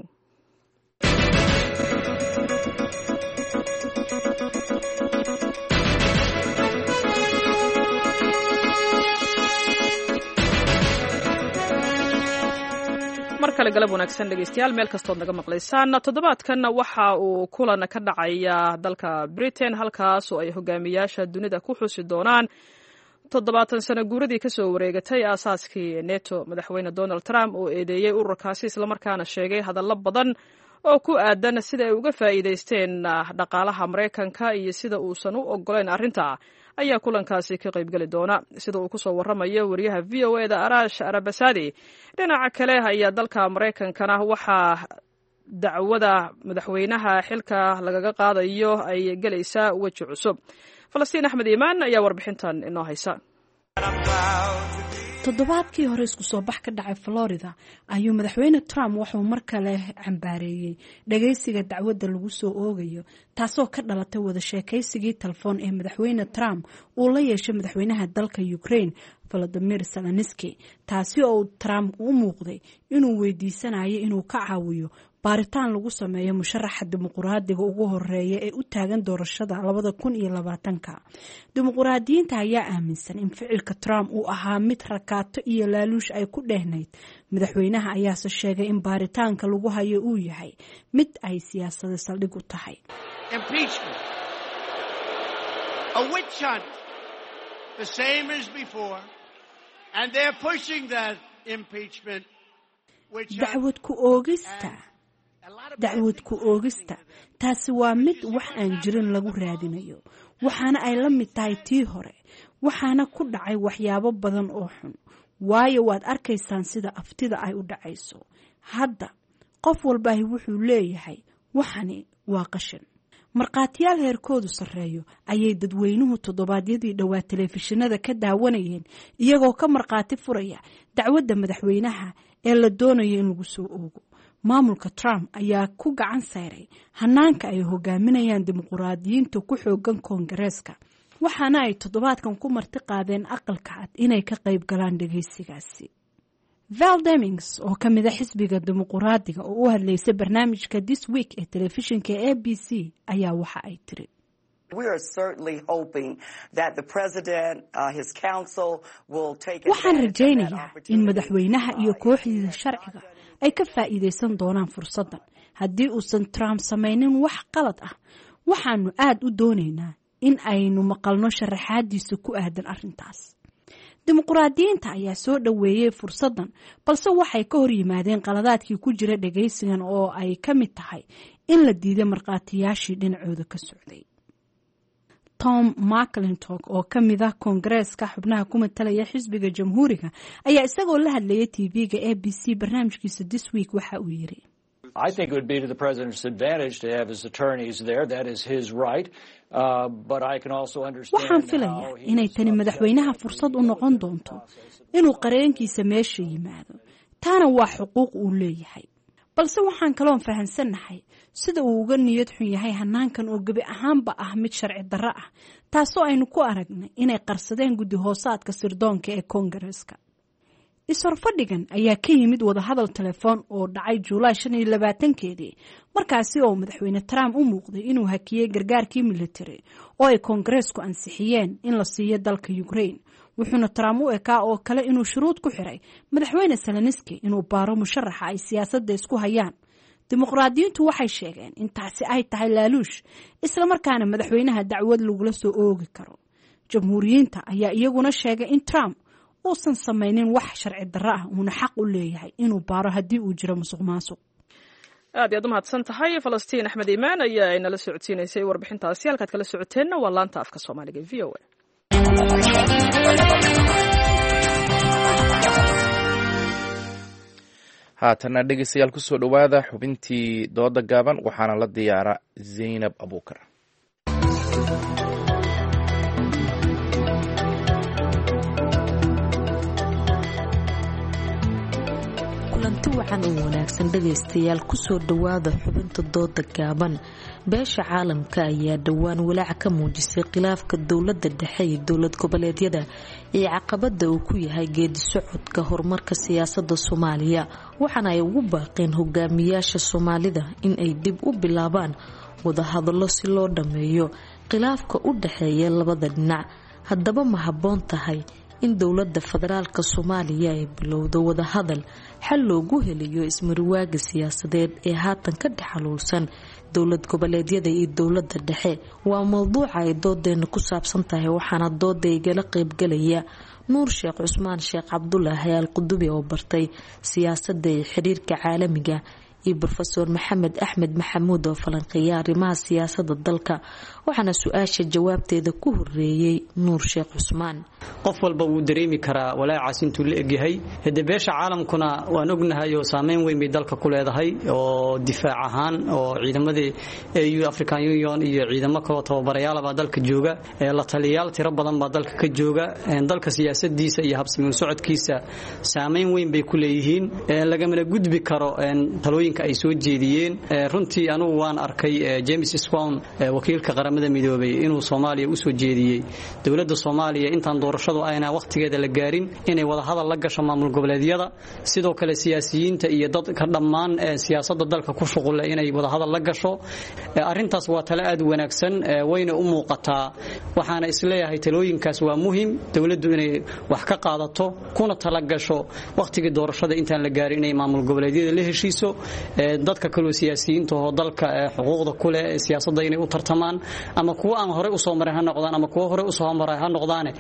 markale galab wanaagsan dhegaystayaal, meel kastood naga maqlaysaan. toddobaadkan waxa uu kulan ka dhacaya dalka Britain, halkaas oo ay hogaamiyaasha dunida ku xusi doonaan 70 sano guuradii kasoo wareegatay aasaaskii NATO. madaxweyne Donald Trump oo eedeeyey ururkaasi islamarkaana sheegay hadallo badan oo ku aadan sida ay uga faa'iidaysteen dhaqaalaha Mareykanka iyo sida uusan u ogolayn arrinta ayaa kulankaasi ka qaybgeli doona, sida uu kusoo waramayo wariyaha VOA-da Arash Arabasadi. dhinaca kale ayaa dalka Mareykankana waxaa dacwada madaxweynaha xilka lagaga qaadayo ay gelaysaa weji cusub. Falastiin Axmed Iimaan ayaa warbixintan inoo haysa. toddobaadkii hore isku soo bax ka dhacay Florida ayuu madaxweyne Trump wuxuu mar kale cambaareeyay dhageysiga dacwadda lagu soo oogayo, taasoo ka dhalatay wada sheekaysigii telefoon ee madaxweyne Trump uu la yeeshay madaxweynaha dalka Ukraine Volodymyr Zelensky, taasi oo Trump u muuqday inuu weydiisanayo inuu ka caawiyo baaritaan lagu sameeyo musharaxa dimuqraadiga ugu horeeya ee u taagan doorashada 2020. dimuqraadiyiinta ayaa aaminsan in ficilka Trump uu ahaa mid rakaato iyo laaluush ay ku dhehnayd. madaxweynaha ayaase sheegay in baaritaanka lagu hayo uu yahay mid ay siyaasadda saldhig u tahay. the same as before, and they're pushing that impeachment. dacwad ku oogista taasi waa mid wax aan jirin lagu raadinayo, waxaana ay la mid tahay tii hore, waxaana ku dhacay waxyaabo badan oo xun, waayo waad arkaysaan sida aftida ay u dhacayso. hadda qof walbaahi wuxuu leeyahay waxani waa qashin. markhaatiyaal heerkoodu sarreeyo ayay dadweynuhu toddobaadyadii dhowaa telefishinada ka daawanayeen iyagoo ka markhaati furaya dacwadda madaxweynaha ee la doonayo in lagu soo oogo. maamulka Trump ayaa ku gacan sayray hanaanka ay hogaaminayaan dimuqraadiyiinta ku xoogan Koongareeska, waxaana ay toddobaadkan ku marti qaadeen aqalka cad inay ka qayb galaan dhageysigaasi. Val Demings oo ka mid ah xisbiga dimuqraadiga oo u hadlaysay barnaamijka This Week ee telefishinka ABC ayaa waxa ay tiri: waxaan rajaynayaa in madaxweynaha iyo kooxdiisa sharciga ay ka faa'iideysan doonaan fursaddan. haddii uusan Trump samaynin wax qalad ah, waxaanu aad u doonaynaa in aynu maqalno sharaxaadiisa ku aadan arrintaas. dimuqraadiyiinta ayaa soo dhoweeyey fursaddan, balse waxay ka hor yimaadeen qaladaadkii ku jira dhageysigan oo ay ka mid tahay in la diiday markhaatiyaashii dhinacooda ka socday. Tom McClintock oo ka mid ah Koongareeska xubnaha ku matalaya xisbiga jamhuuriga ayaa isagoo la hadlayay TV-ga ABC barnaamijkiisa This Week waxa uu yiri: I think it would be to the president's advantage to have his attorneys there. That is his right. But I can also understand. waxaan filayaa inay tani madaxweynaha fursad u noqon doonto inuu qareenkiisa meesha yimaado. taana waa xuquuq uu leeyahay. balse waxaan kaloon fahansanahay sida uu uga niyad xun yahay hanaankan oo gabi ahaanba ah mid sharci darro ah, taasoo aynu ku aragnay inay qarsadeen guddi hoosaadka sirdoonka ee Koongareeska. Is-horfadhigan ayaa ka yimid wadahadal telefoon oo dhacay Juulaay 25-keedii, markaasi oo madaxweyne Trump u muuqday inuu hakiyay gargaarkii military oo ay Koongareesku ansixiyeen in la siiyo dalka Ukraine. wuxuuna Trump u ekaa oo kale inuu shuruud ku xiray madaxweyne Zelensky inuu baaro musharaxa ay siyaasadda isku hayaan. dimuqraadiyiintu waxay sheegeen in taasi ay tahay laaluush, isla markaana madaxweynaha dacwad lagula soo oogi karo. jamhuuriyiinta ayaa iyaguna sheegay in Trump uusan samaynin wax sharci darro ah, uuna xaq u leeyahay inuu baaro haddii uu jiro musuqmaasuq. aad iyo aad u mahadsan tahay Falastiin Axmed Iimaan ayaa inala socodsiinaysay warbixintaasi. halkaad kala socoteenna waa laanta afka Soomaaliga ee VOA. haatana dhegeystayaal ku soo dhowaada xubintii dooda gaaban, waxaana la diyaara Zaynab Abuukar. kulanti wacan oo wanaagsan dhegaystayaal kusoo dhowaada xubinta dooda gaaban. beesha caalamka ayaa dhowaan walaac ka muujisay khilaafka dowladda dhexe iyo dowlad goboleedyada ee caqabada uu ku yahay geedi socodka horumarka siyaasadda Soomaaliya, waxaana ay ugu baaqeen hogaamiyaasha Soomaalida in ay dib u bilaabaan wadahadallo si loo dhameeyo khilaafka u dhexeeya labada dhinac. haddaba ma habboon tahay in dowladda federaalka Soomaaliya ay bilowdo wadahadal xal loogu helayo ismarwaaga siyaasadeed ee haatan ka dhaxaluulsan dowlad goboleedyada iyo dowladda dhexe? waa mowduuca ay doodeena ku saabsan tahay, waxaana dooda igala qaybgalaya Nuur Sheekh Cusmaan Sheekh Cabdullaahi Al-Qudubi oo bartay siyaasadda iyo xiriirka caalamiga, iyo Professor Maxamed Axmed Maxamuud oo falanqeeya arrimaha siyaasadda dalka. waxaana su-aasha jawaabteeda ku horeeyay Nuur Sheekh Cusmaan. qof walba wuu dareemi karaa walaacaas intuu la egyahay. beesha caalamkuna waan ognahay oo saameyn weyn bay dalka ku leedahay, oo difaac ahaan oo ciidamadii EU African Union iyo ciidamo kale oo tababarayaal baa dalka jooga, la taliyayaal tiro badan baa dalka ka jooga. dalka siyaasadiisa iyo habsami socodkiisa saameyn weyn bay ku leeyihiin, lagamana gudbi karo talooyinka ay soo jeediyeen. runtii anigu waan arkay James Swan wakiilka qaramada midoobay inuu Soomaaliya u soo jeediyay dowladda Soomaaliya intaan doorashadu ayna waqtigeeda la gaarin inay wada hadal la gasho maamul goboleedyada, sidoo kale siyaasiyiinta iyo dadka dhammaan siyaasadda dalka ku shuqul leh inay wada hadal la gasho. arrintaas waa talo aad u wanaagsan, wayna u muuqataa. waxaana isleeyahay talooyinkaas waa muhiim dowladdu inay wax ka qaadato kuna tala gasho waqtigii doorashada intaan la gaarin inay maamul goboleedyada la heshiiso. dadka kale siyaasiyiinta oo dalka xuquuqda ku leh siyaasadda inay u tartamaan, ama kuwa aan hore u soo maray ha noqdaan ama kuwa hore u soo maray ha noqdaan, in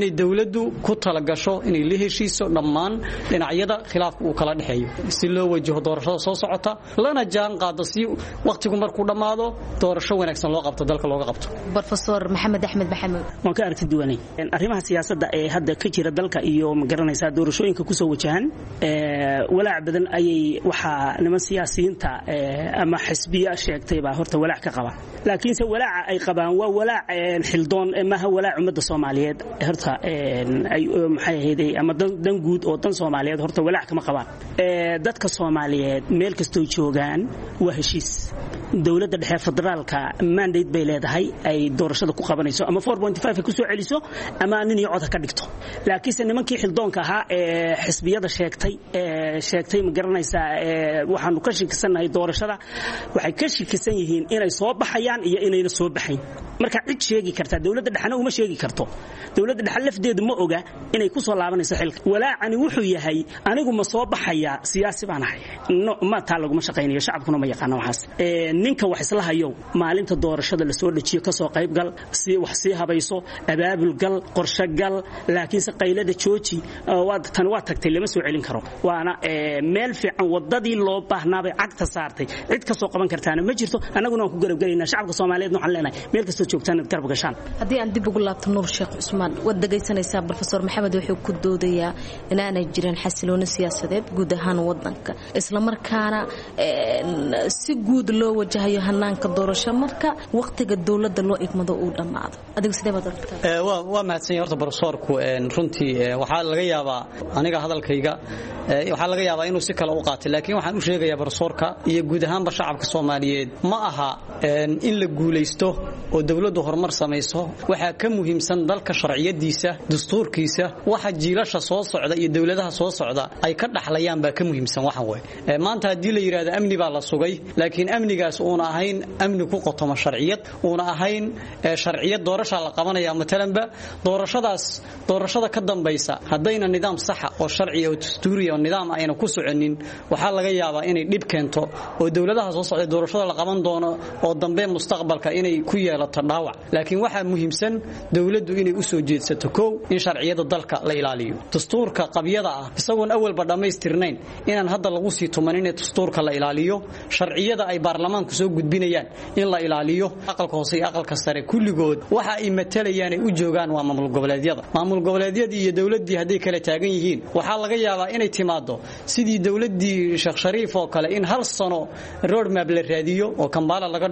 inay dawladdu ku talagasho inay la heshiiso dhammaan dhinacyada khilaafka uu kala dhaxeeyo si loo wajaho doorashada soo socota lana jaan qaado si waqtigu markuu dhamaado doorasho wanaagsan loo qabto dalka looga qabto. Professor Maxamed Axmed Maxamed waan ka aragti duwanay arrimaha siyaasadda ee hadda ka jira dalka iyo ma garanaysaa doorashooyinka ku soo wajahan walaac badan ayay waxa niman siyaasiyiinta ama xisbiya sheegtay baa horta walaac ka qaba laakiin se walaaca ay qabaan waa walaac xildoon ma ha walaac ummadda Soomaaliyeed horta ay maxay ahaydey ama dan guud oo dan Soomaaliyeed horta walaac kama qabaan dadka Soomaaliyeed meel kasto joogaan waa heshiis dawladda dhexe federaalka mandate bay leedahay ay doorashada ku qabanayso ama 4.5 ku soo celiso ama nin iyo cod ka dhigto laakiin se nimankii xildoonka ahaa ee xisbiyada sheegtay ma garanaysaa waxaanu ka shakisanahay doorashada waxay ka shakisan yihiin inay soo baxayaan iyo inayna soo baxayn marka cid sheegi karta dawladda dhexna uma sheegi karto dawladda dhexe lafdeedu ma oga inay ku soo laabanayso xilka walaacani wuxuu yahay anigu ma soo baxaya siyaasi baan ahay ma taa lagu ma shaqeynayo shacabkuna ma yaqaan waxaas ninka wax isla hayo maalinta doorashada la soo dhajiyo ka soo qayb gal si wax si habayso abaabul gal qorshe gal laakiin se qaylada jooji tan waa tagtay lama soo celin karo waana meel fiican wadadii loo baahnaa bay cagta saartay cid ka soo qaban kartaana ma jirto anaguna waan ku garab galaynaa shacabka Soomaaliyeed waxaan leenahay meel kasta joogtaan ad garab gashaan haddii aan dib ugu laabto Nuur Sheekh Cusmaan wad dhageysanaysaa Professor Maxamed wuxuu ku doodayaa inaanay jirin xasilooni siyaasadeed guud ahaan wadanka isla markaana si guud loo wajahayo hanaanka doorasho marka waqtiga dawladda loo igmado uu dhamaado adiga sidee baad aragtaa waa mahadsan horta professorku runtii waxa laga yaabaa aniga hadalkayga waxa laga yaabaa inuu si kale u qaato laakiin waxaan u sheegayaa professorka iyo guud ahaan shacabka Soomaaliyeed ma aha in la guuleysto oo dawladdu horumar samayso waxa ka muhiimsan dalka sharciyadiisa dastuurkiisa waxa jiilasha soo socda iyo dawladaha soo socda ay ka dhaxlayaan baa ka muhiimsan waxa way maanta hadii la yiraahdo amni baa la sugay laakiin amnigaas uuna ahayn amni ku qotoma sharciyad uuna ahayn sharciyad doorasho la qabanaya matalanba doorashada ka dambaysa hadayna nidaam sax ah oo sharci oo dastuuri oo nidaam ayna ku soconin waxa laga yaabaa inay dib keento oo dawladaha soo socda doorashada la qaban doono oo dambe mustaqbalka inay ku yeelato dhaawac laakiin waxa muhiimsan dawladdu inay u soo jeedsato koow in sharciyada dalka la ilaaliyo dastuurka qabyada ah isagoon awalba dhameystirnayn inaan hadda lagu sii tumanin dastuurka la ilaaliyo sharciyada ay baarlamaanku soo gudbinayaan in la ilaaliyo aqalka hoose iyo aqalka sare kulligood waxa ay matalayaan ay u joogaan waa maamul goboleedyada iyo dawladdii haday kala taagan yihiin waxa laga yaabaa inay timaado sidii dawladdii Sheekh Shariif oo kale in hal sano road map la raadiyo oo Kampala laga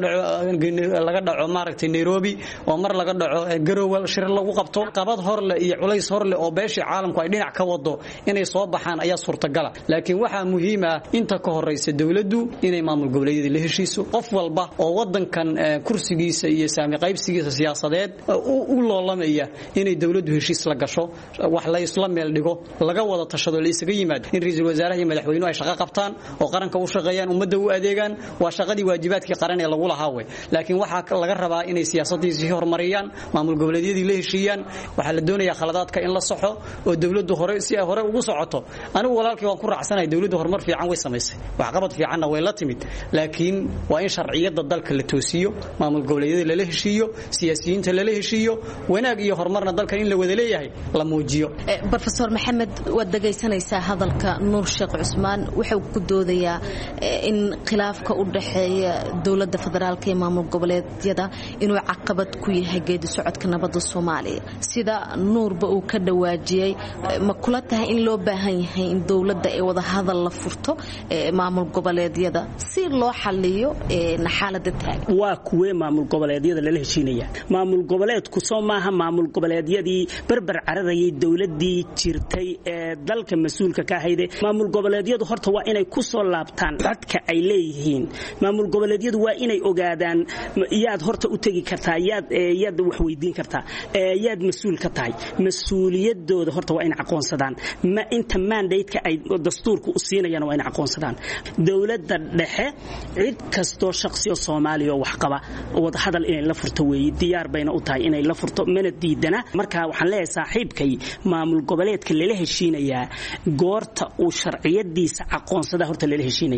dhaco maaragtay Nairobi oo mar laga dhaco Garowe shir lagu qabto qabad horle iyo culays horle oo beesha caalamku ay dhinac ka wado inay soo baxaan ayaa suurtagal laakiin waxa muhiim ah inta ka horeysa dawladdu inay maamul goboleedyada la heshiiso qof walba oo wadankan kursigiisa iyo saami qaybsigiisa siyaasadeed u loolamaya inay dawladdu heshiis la gasho wax la isla meel dhigo laga wada tashado la isaga yimaado in ra'iisul wasaaraha iyo madaxweynuhu ay shaqo qabtaan oo qaranka u shaqeeyaan ummadda u adeegaan waa shaqadii waajibaadkii qaran ee lagu lahaa way laakiin waxa laga rabaa inay siyaasadiisa horumariyaan maamul goboleedyadii la heshiiyaan waxa la doonayaa khaladaadka in la saxo oo dawladdu hore ugu socoto anigu walaalkii waan ku raacsanahay dawladdu horumar fiican way samaysay wax qabad fiicanna way la timid laakiin waa in sharciyada dalka la toosiyo maamul goboleedyada la heshiiyo siyaasiyiinta la heshiiyo wanaag iyo horumarna dalka in la wada leeyahay la muujiyo Professor Maxamed wad dhageysanaysaa hadalka Nuur Sheekh Cusmaan wuxuu ku doodayaa in khilaafka u dhaxeeya dawladda federaalka iyo maamul goboleedyada inuu caqabad ku yahay geedi socodka nabadda Soomaaliya sida Nuurba uu ka dhawaajiyay ma kula tahay in loo baahan yahay in dawladda ay wada hadal la furto maamul goboleedyada si loo xalliyo xaaladda taagan waa kuwe maamul goboleedyada la heshiinaya maamul goboleedku soo maaha maamul goboleedyadii barbar cararayay dawladdii jirtay ee dalka mas'uulka ka ahayd maamul goboleedyadu horta waa inay ku soo laabtaan dadka ay leeyihiin maamul goboleedyadu waa inay ogaadaan yaad horta u tagi kartaa yaad wax weydiin kartaa yaad mas'uul ka tahay mas'uuliyadooda horta waa in aqoonsadaan ma inta mandate-ka ay dastuurku u siinayaan waa in aqoonsadaan dawladda dhexe cid kasto shakhsiyo Soomaaliya wax qaba wada hadal inay la furto weey diyaar bayna u tahay inay la furto mana diidana marka waxaan leeyahay saaxiibkay maamul goboleedka la heshiinaya goorta uu sharciyadiisa aqoonsada horta la heshiinaya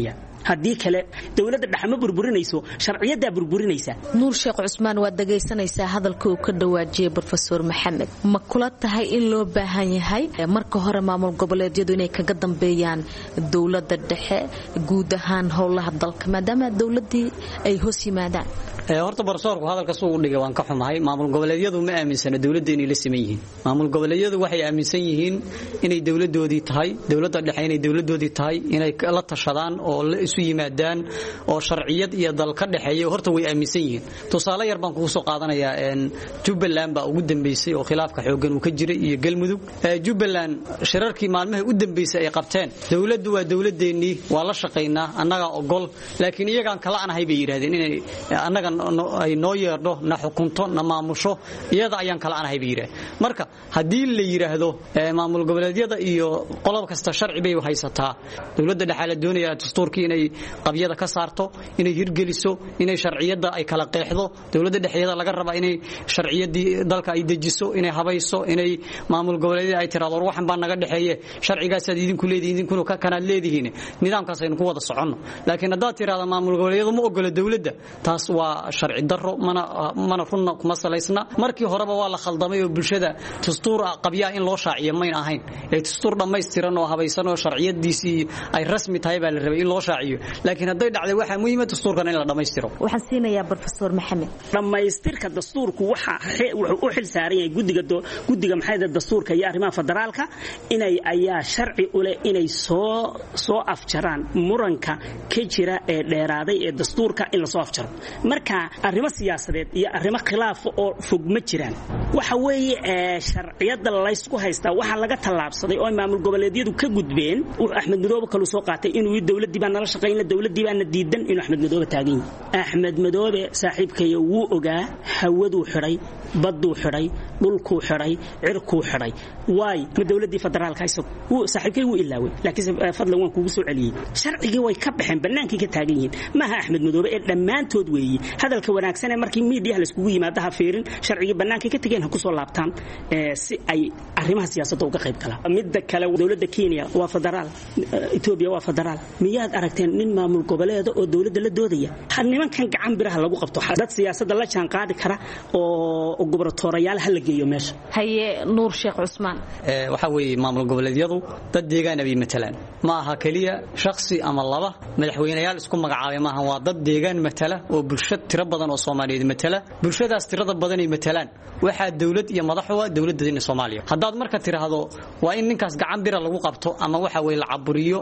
haddii kale dowladda dhexe ma burburinayso sharciyaddaa burburinaysa. nuur sheekh cusmaan waad dhagaysanaysaa hadalka uu ka dhawaajiyey brofesor maxamed, ma kula tahay in loo baahan yahay marka hore maamul goboleedyadu inay kaga dambeeyaan dowladda dhexe guud ahaan howlaha dalka maadaama dowladii ay hoos yimaadaan? horta barsoorku hadalka suu u dhigay waan ka xumahay. maamul goboleedyadu ma aaminsana dowladda inay la siman yihiin. maamul goboleedyadu waxay aaminsan yihiin inay dowladoodii tahay, dowladda dhexe inay dowladoodii tahay, inay la tashadaan oo la isu yimaadaan oo sharciyad iyo dal ka dhaxeeyo horta way aaminsan yihiin. tusaale yar baan kugu soo qaadanayaa Jubbaland baa ugu dambeysay oo khilaafka xoogan uu ka jiray iyo Galmudug. Jubbaland shirarkii maalmaha u dambeysay ay qabteen dowladdu waa dowladeennii waa la shaqeynaa annaga ogol, laakiin iyagaan kala anahay bay yiraahdeen inay annaga ay noo yeerdho na xukunto na maamusho iyada ayaan kala anahay bay yiraahdeen. marka haddii la yiraahdo maamul goboleedyada iyo qolob kasta sharci bay haysataa, dowladda dhexe la doonaya dastuurkii inay qabyada ka saarto, inay hirgeliso, inay sharciyada ay kala qeexdo, dowladda dhexeeda laga rabaa inay sharciyadii dalka ay dejiso, inay habayso, inay maamul goboleedyada ay tiraado waxan baa naga dhaxeeye sharcigaas aad idinku leedihiin idinkuna kana leedihiin nidaamkaas aynu ku wada soconno. laakiin haddaad tiraado maamul goboleedyadu ma ogola dowladda, taas waa sharci darro mana runna kuma salaysna. markii horeba waa la khaldamay oo bulshada dastuur qabyaa in loo shaaciyo mayn ahayn ee dastuur dhammaystiran oo habaysan oo sharciyadiisii ay rasmi tahay baa la rabay in loo shaaciyo. laakiin hadday dhacday waxa muhiim ah dastuurkan in la dhammaystiro. waxaan siinayaa brofesor maxamed. dhammaystirka dastuurku wuxuu u xil saaran yahay guddiga maxayda dastuurka iyo arrimaha federaalka ayaa sharci u leh inay soo afjaraan muranka ka jira ee dheeraaday ee dastuurka in la soo afjaro. marka arrimo siyaasadeed iyo arrimo khilaaf oo fog ma jiraan. waxa weeye sharciyada laysku haystaa waxa laga tallaabsaday oo maamul goboleedyadu ka gudbeen. Axmed Madoobe kalu soo qaatay inuu dowladii baa nala shaqeeyna dowladii baa diidan inuu Axmed Madoobe taagan yahay. Axmed Madoobe saaxiibkay wuu ogaa hawaduu xiray, baduu xiray, dhulkuu xiray, cirkuu xiray. waay ma dowladii federaalka isagu saaxiibkay wuu ilaaway, laakiin fadlan waan kugu soo celiyay sharcigii way ka baxeen banaankii ka taagan yihiin. maaha Axmed Madoobe ee dhammaantood weeyii hadalka wanaagsan ee markii media la isku yimaado ha fiirin sharcigii banaanka ka tageen ha ku soo laabtaan si ay arrimaha siyaasadda uga qayb galaan. midda kale dowladda Kenya waa federaal, Ethiopia waa federaal. miyaad aragteen nin maamul goboleed oo dowladda la doodaya? nimankan gacan biraha lagu qabto dad siyaasadda la jaan qaadi kara oo gobernatorayaal ha la geeyo meesha. haye nuur sheekh cusmaan, waxa weeye maamul goboleedyadu dad deegaan ay matalaan ma aha kaliya shakhsi ama laba madaxweynayaal isku magacaabay maaha, waa dad deegaan matala oo bulshada tiro badan oo Soomaaliyeed matala. bulshadaas tirada badan ay matalaan waxa dawlad iyo madaxwa dawladda Soomaaliya. haddaad marka tiraahdo waa in ninkaas gacan bira lagu qabto ama waxa weeye la caburiyo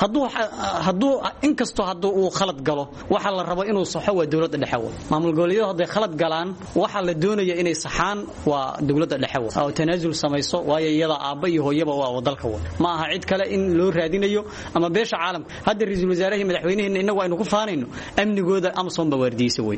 hadduu inkastoo hadduu uu khalad galo waxa la rabo inuu saxo waa dawladda dhexe. maamul goboleedyadu hadday khalad galaan waxa la doonaya inay saxaan waa dawladda dhexe oo tanaasul samayso, waayo iyada aabba iyo hooyaba waa dalka ma aha cid kale in loo raadinayo ama beesha caalamka. hadda ra'iisul wasaaraha madaxweynaheena inagu aynu ku faanayno amnigooda Amazon ba wardiisa way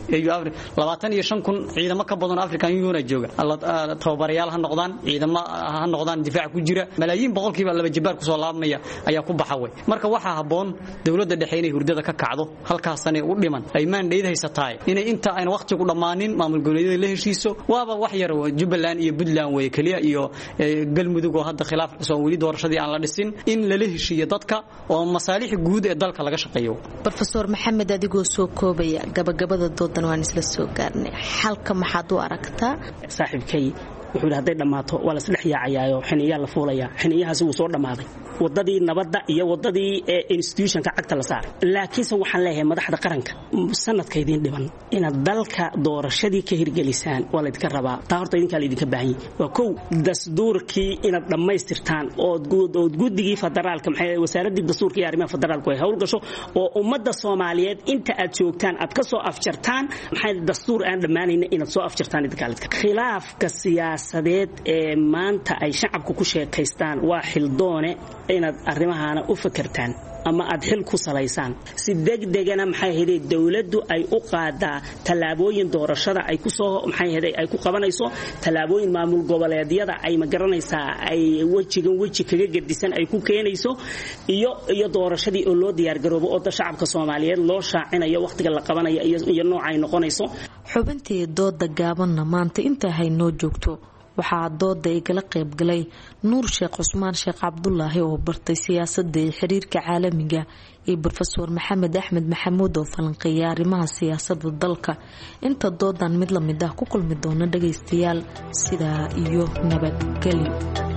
25,000 ciidamo ka badan African Union jooga, tababarayaal ha noqdaan, ciidamo ha noqdaan difaac ku jira, malaayiin boqolkiiba laba jibaar ku soo laabmaya ayaa ku baxay. marka waxa haboon dawladda dhexe inay hurdada ka kacdo halkaasna u dhiman ay maandheed haysataay inay inta ayna waqti ku dhamaanin maamul goboleedyada la heshiiso. waaba wax yar Jubbaland iyo Puntland way kaliya iyo Galmudug oo hadda khilaaf soo wali doorashadii aan la dhisin in la heshiiyo dadka oo masaalix guud ee dalka laga shaqeeyo. Professor Maxamed, adigoo soo koobaya gabagabada doodan waan isla soo gaarnay, xalka maxaad u aragtaa? saaxiibkay wuxuu hadday dhamaato waa la isdhex yaacayaayo xiniyaa la fuulaya, xiniyahaasi wuu soo dhamaaday wadadii nabadda iyo wadadii institutionka cagta la saaray. laakiinse waxaan leeyahay madaxda qaranka sanadka idin dhiban inaad dalka doorashadii ka hirgelisaan waa la idinka rabaa. taa horta idinkaa la idinka baahan yahay. waa kow dastuurkii inaad dhammaystirtaan ood guddigii federaalka wasaaradii dastuurka iyo arrimaha federaalku ay hawl gasho oo ummadda Soomaaliyeed inta aad joogtaan aad ka soo afjartaan dastuur aan dhammaanayna inaad soo afjartaan idinkaa la idinka. khilaafka siyaasadeed ee maanta ay shacabku ku sheekaystaan waa xildoone inaad arrimahaana u fakartaan ama aad xil ku salaysaan si degdegana dawladdu ay u qaadaa tallaabooyin doorashada ay ku soo ay ku qabanayso, tallaabooyin maamul goboleedyada ay ma garanaysaa ay weji kaga gedisan ay ku keenayso iyo doorashadii oo loo diyaar garoobo oo shacabka Soomaaliyeed loo shaacinayo waqtiga la qabanayo iyo nooc ay noqonayso. xubintii dooda gaabanna maanta inta hay noo joogto waxaa dooda igala qaybgalay nuur sheekh cusmaan sheekh cabdulaahi oo bartay siyaasada iyo xiriirka caalamiga iyo rofeor maxamed axmed maxamuud oo falanqeeya arrimaha siyaasada dalka. inta doodan mid lamid ah ku kulmi doona dhagaystayaal sidaa iyo nabadgelyo.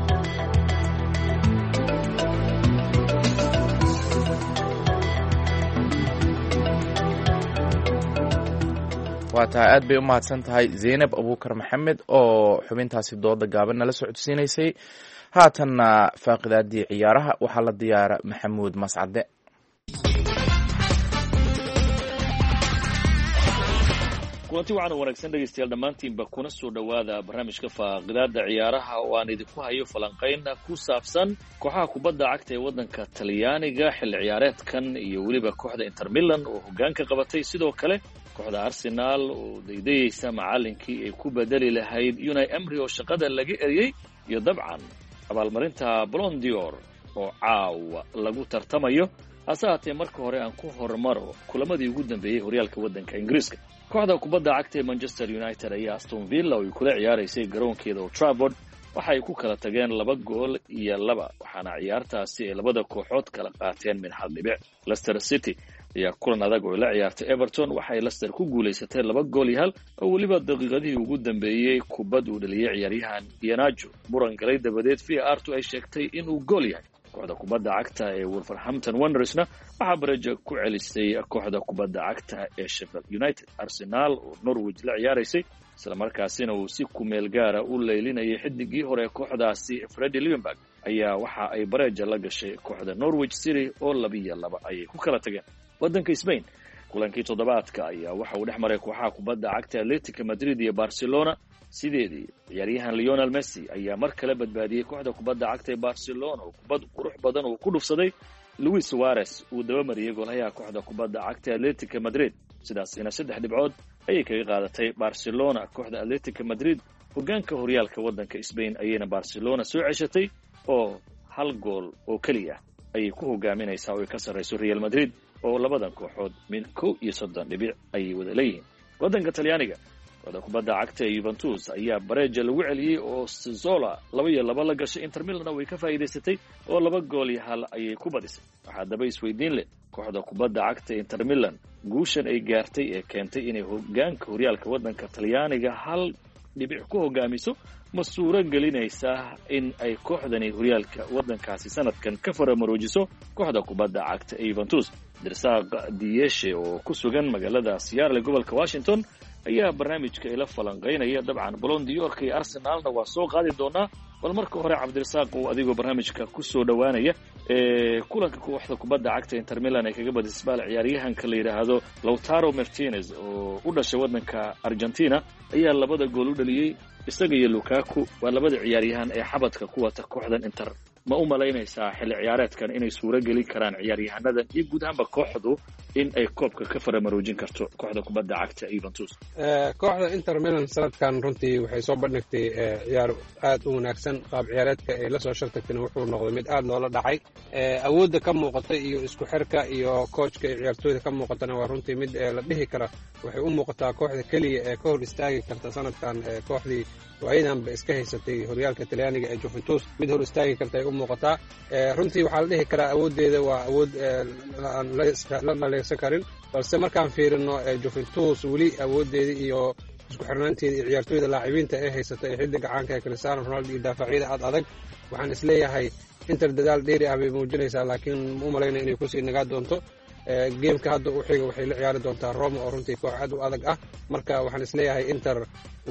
waa tahay aad bay u mahadsan tahay zaynab abuukar maxamed oo xubintaasi dooda gaaban nala socodsiinaysay. haatanna faaqidaadii ciyaaraha waxaa la diyaara maxamuud mascade. kulanti waxaana wanaagsan dhegaystayaal dhammaantiinba kuna soo dhowaada barnaamijka faaqidaada ciyaaraha oo aan idinku hayo falanqayn ku saabsan kooxaha kubadda cagta ee waddanka talyaaniga xilli ciyaareedkan iyo weliba kooxda Inter Milan oo hoggaanka qabatay, sidoo kale kooxda Arsenal oo daydayeysa macallinkii ay ku bedeli lahayd Unai Emery oo shaqada laga eriyey, iyo dabcan abaalmarinta Ballon d'Or oo caawa lagu tartamayo. hase haatee marka hore aan ku hormaro kulamadii ugu dambeeyey horyaalka waddanka Ingiriiska. kooxda kubadda cagta ee Manchester United ayaa Aston Villa oo ay kula ciyaaraysay garoonkeeda Old Trafford waxa ay ku kala tageen 2-2, waxaana ciyaartaasi ay labada kooxood kala qaateen min hal dhibic. Leicester City ayaa kulan adag oo la ciyaartay Everton waxa ay Leicester ku guuleysatay 2-1 oo weliba daqiiqadii ugu dambeeyey kubad uu dhaliyay ciyaaryahan Iheanacho muran galay dabadeed VAR-tu ay sheegtay inuu gool yahay. kooxda kubadda cagta ee Wolverhampton Wanderersna waxaa baraja ku celisay kooxda kubadda cagta ee Sheffield United. Arsenal oo Norwich la ciyaaraysay isla markaasina uu si ku meel gaara u leelinayay xidigii hore kooxdaasi Freddie Ljungberg ayaa waxa ay baraja la gashay kooxda Norwich City oo 2-2 ayay ku kala tageen. waddanka Spain kulankii toddobaadka ayaa waxa uu dhex maray kooxaha kubadda cagta Atletico Madrid iyo Barcelona. sideedii ciyaaryahan Lionel Messi ayaa mar kale badbaadiyey kooxda kubadda cagta ee Barcelona oo kubad qurux badan oo ku dhufsaday Luis Suarez uu dabamariyay goolaha kooxda kubadda cagta Atletico Madrid. sidaasina 3 dhibcood ayay kaga qaadatay Barcelona. kooxda Atletico Madrid hoggaanka horyaalka waddanka Spain ayayna Barcelona soo ceshatay oo 1 gool oo kaliya ayay ku hogaaminaysaa oo ay ka sarreyso Real Madrid oo labadan kooxood min 30 dhibic ayay wada leeyihiin. waddanka Talyaaniga kooxda kubadda cagta ee Juventus ayaa bareja lagu celiyey oo Sassuolo 2-2 la gashay. Inter Milan way ka faa'iideysatay oo 2-1 ayay ku badisay. waxaa daba isweydiin leh kooxda kubadda cagta ee Inter Milan guushan ay gaartay ee keentay inay hoggaanka horyaalka waddanka Talyaaniga 1 dhibic ku hogaamiso ma suuro gelinaysaa in ay kooxdani horyaalka waddankaasi sanadkan ka faramaroojiso kooxda kubadda cagta ee Juventus. Dirsaaq Dieshe oo ku sugan magaalada Seattle gobolka Washington ayaa barnaamijka ila falanqeynaya. dabcan Ballon d'Or iyo Arsenalna waa soo qaadi doonaa, bal marka hore Cabdirasaaq oo adigoo barnaamijka ku soo dhawaanaya kulanka kooxda kubadda cagta Inter Milan ay kaga badisay ciyaaryahanka la yiraahdo Lautaro Martinez oo u dhashay waddanka Argentina ayaa 2 gool u dhaliyay. isaga iyo Lukaku waa labada ciyaaryahan ee xabadka ku wata kooxdan Inter. ma u malaynaysaa xilli ciyaareedkan inay suuro gelin karaan ciyaaryahanada iyo guud ahaanba kooxdu in ay koobka ka faramaroojin karto kooxda kubadda cagta Juventus? kooxda Inter Milan sanadkan runtii waxay soo bandhigtay ciyaar aad u wanaagsan. qaab ciyaareedka ay la soo shartagtayna wuxuu noqday mid aad loola dhacay. awoodda ka muuqata iyo isku xirka iyo coachka iyo ciyaartooyda ka muuqatana waa runtii mid la dhihi kara waxay u muuqataa kooxda keliya ee ka hor istaagi karta sanadkan kooxdii waayadanba iska haysatay horyaalka Talyaaniga ee Juventus mid hor istaagi karta ay u muuqataa. runtii waxaa la dhihi karaa awooddeeda waa awood aan la maleysan karin, balse markaan fiirino Juventus weli awooddeeda iyo isku xirnaanteeda iyo ciyaartooyda laacibiinta ee haysata ee xiddiga caanka ee Cristiano Ronaldo iyo daafacyada adag waxaan isleeyahay Inter dadaal dheeri ah bay muujinaysaa, laakiin u malaynaya inay kusii nagaa doonto. geemka hadda u xiga waxay la ciyaari doontaa Roma oo runtii koox aad u adag ah. marka waxaan isleeyahay Inter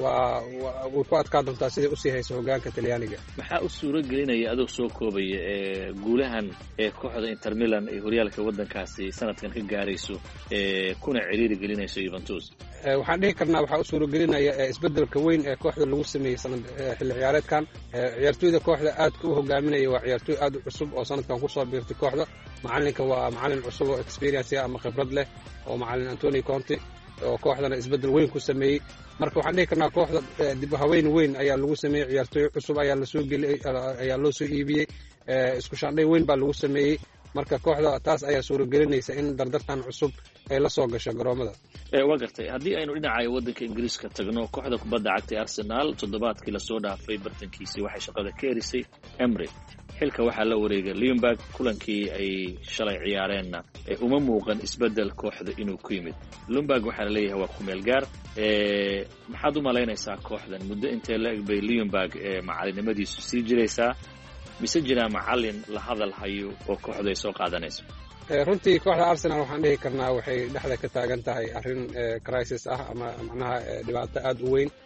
way ku adkaa doontaa siday usii hayso hoggaanka Talyaaniga. maxaa u suuro gelinaya adoo soo koobaya guulahan ee kooxda Inter Milan ay horyaalka waddankaasi sanadkan ka gaarayso kuna ciriiri gelinayso Juventus? waxaan dhihi karnaa waxaa u suuro gelinaya isbeddelka weyn ee kooxda lagu sameeyey xilli ciyaareedkan. ciyaartooyda kooxda aadka u hogaaminaya waa ciyaartooy aad u cusub oo sanadkan kusoo biirtay kooxda. macalinka waa macalin cusub oo experience ama khibrad leh oo macalin Antonio Conte oo kooxdana isbeddel weyn ku sameeyey. marka waxaan dhihi karnaa kooxda dib u haweyn weyn ayaa lagu sameeyey. ciyaartooy cusub ayaa loo soo iibiyey. isku shaandhay weyn baa lagu sameeyey. marka kooxda taas ayaa suuragelinaysa in dardartan cusub ay la soo gasho garoomada. Waa gartay haddii aynu dhinaca waddanka Ingiriiska tagno, kooxda kubadda cagta Arsenal toddobaadkii la soo dhaafay bartankiisii waxay shaqada ka erisay Emery. xilka waxaa la wareegay Ljungberg. kulankii ay shalay ciyaareenna uma muuqan isbedel kooxda inuu ku yimid. Ljungberg waxaa la leeyahay waa ku meel gaar. maxaad u malaynaysaa kooxdan muddo intee la eg bay Ljungberg macalinimadiisu sii jiraysaa, mise jiraa macalin la hadal hayo oo kooxda ay soo qaadanayso? runtii kooxda Arsenal waxaan dhihi karnaa waxay dhexda ka taagan tahay arrin crisis ah ama macnaha dhibaato aad u weyn.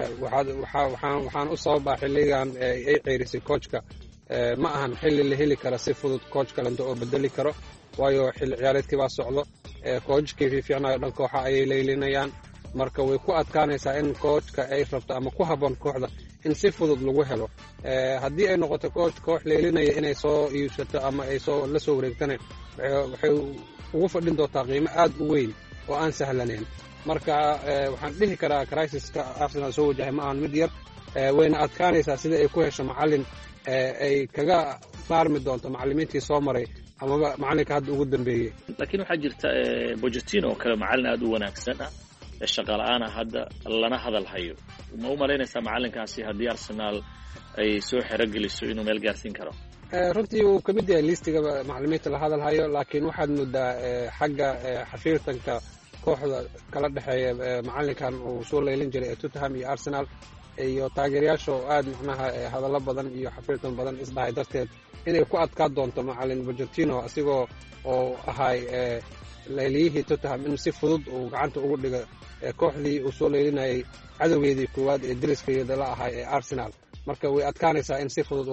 waxaan u sababaa xilligan ay ceyrisay coachka ma ahan xilli la heli kara si fudud coach kalenta oo bedeli karo, waayo xilli ciyaareedkii baa socdo. coachkii fiicnaayo dhan kooxa ayay leylinayaan, marka way ku adkaanaysaa in coachka ay rabto ama ku habboon kooxda in si fudud lagu helo. haddii ay noqoto koox leylinaya inay soo iibsato ama ay la soo wareegtana waxay ugu fadhin doontaa qiimo aad u weyn oo aan sahlanayn. marka waxaan dhihi karaa crisiska Arsenal soo wajahay ma ahan mid yar, wayna adkaanaysaa sida ay ku hesho macalin ay kaga maarmi doonto macallimiintii soo maray amaba macalinka hadda ugu dambeeyey. laakiin waxaa jirta Pochettino oo kale macalin aad u wanaagsan ah, shaqo la'aan ah hadda lana hadal hayo. ma u malaynaysaa macalinkaasi haddii Arsenal ay soo xerogeliso inuu meel gaarsiin karo? runtii wuu ka mid yahay liistiga macallimiinta la hadal hayo, laakiin waxaad moodaa xagga xafiirtanka kooxda kala dhexeeya macalinkan uu soo leylin jiray Tottenham iyo Arsenal iyo taageerayaasha oo aad macnaha hadallo badan iyo xafiirtan badan isdhahay darteed inay ku adkaa doonto macalin Pochettino asigoo oo ahay leyliyihii Tottenham in si fudud uu gacanta ugu dhigo kooxdii uu soo leylinayay cadowgeedii koowaad ee deriskeeda la ahay ee Arsenal. marka way adkaanaysaa in si fudud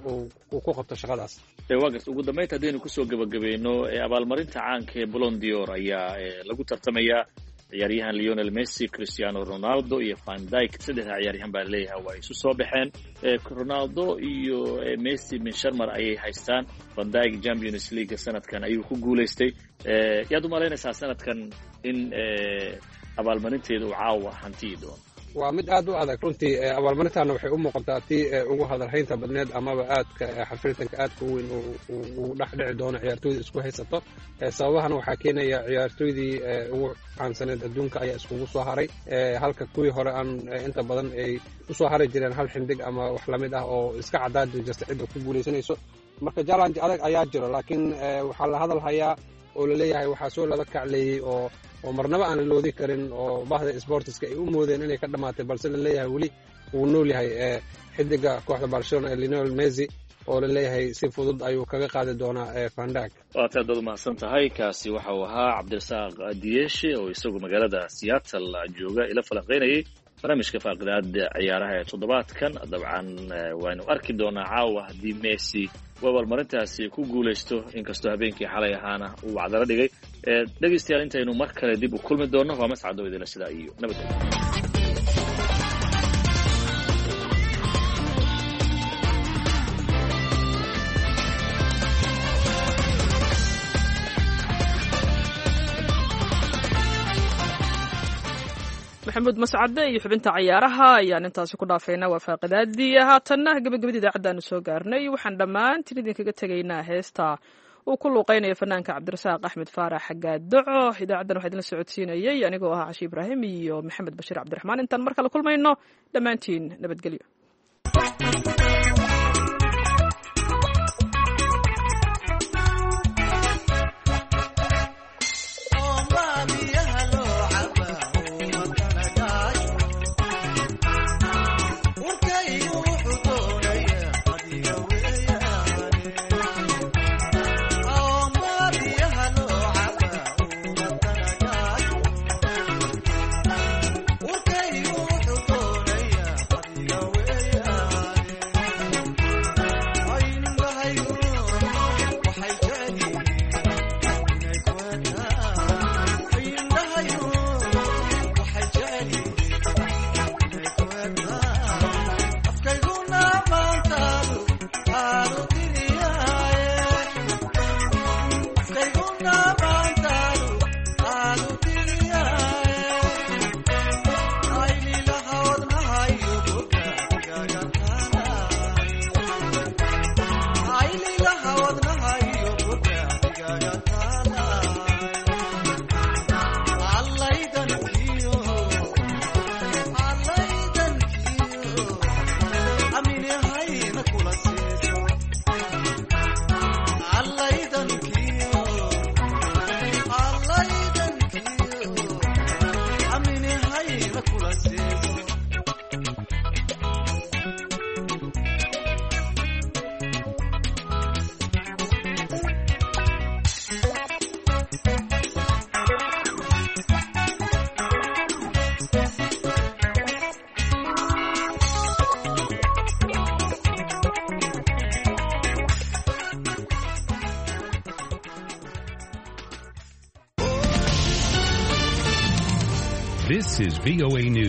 uu ku qabto shaqadaas. waagas ugu dambeynta haddaynu kusoo gabagabayno abaalmarinta caanka ee Ballon d'Or ayaa lagu tartamayaa ciyaaryahan Lionel Messi, Cristiano Ronaldo iyo Van Dijk. saddexda ciyaaryahan baa leeyahay waa isu soo baxeen. Ronaldo iyo Messi min sharmar ayay haystaan. Van Dijk Champions League sanadkan ayuu ku guulaystay. yaad u malaynaysaa sanadkan in abaalmarinteedu uu caawa hantii doono? waa mid aad u adag runtii. abaalmarintaana waxay u muuqataa tii ugu hadalhaynta badneed amaba aadka xafirtanka aadka weyn uu dhex dhici doono ciyaartooyda isku haysato. sababahana waxaa keenaya ciyaartooydii ugu caansaneed adduunka ayaa iskugu soo haray, halka kuwii hore aan inta badan ay usoo hari jireen hal xindig ama wax lamid ah oo iska cadaadi jirta cidda ku guulaysanayso. marka challenge adag ayaa jiro, laakiin waxaa la hadal hayaa oo laleeyahay waxaa soo laba kacleeyey oo marnaba aan loodi karin oo bahda sportiska ay u moodeen inay ka dhamaatay, balse laleeyahay weli wuu nool yahay xidiga kooxda Barcelona ee Lionel Messi oo laleeyahay si fudud ayuu kaga qaadi doonaa Van Dijk. waad aad u mahadsan tahay. kaasi waxa uu ahaa Cabdirasaaq Diyeeshe oo isagu magaalada Seattle jooga ila falanqeynayay barnaamijka faaqidaada ciyaaraha ee toddobaadkan. dabcan waanu arki doonaa caawa haddii Messi abaalmarintaasi ku guulaysto, inkastoo habeenkii xalay ahaana uu wacdala dhigay. dhegaystayaal intaynu mar kale dib u kulmi doonno waa mascado idila sidaa iyo nabadgelyo. maxamuud mascade iyo xubinta cayaaraha ayaan intaasi ku dhaafaynaa. waa faaqidaadii haatanna gabagabada idaacaddaanu soo gaarnay. waxaan dhammaantiin idinkaga tegaynaa heesta uu ku luuqaynayo fanaanka Cabdirasaaq Axmed Faarax Gaadoco. idaacaddan waxaa idinla socodsiinayay anigoo ah Cashi Ibraahim iyo Maxamed Bashiir Cabdiraxmaan. intaan mar kale kulmayno dhammaantiin nabadgelyo. This is VOA News.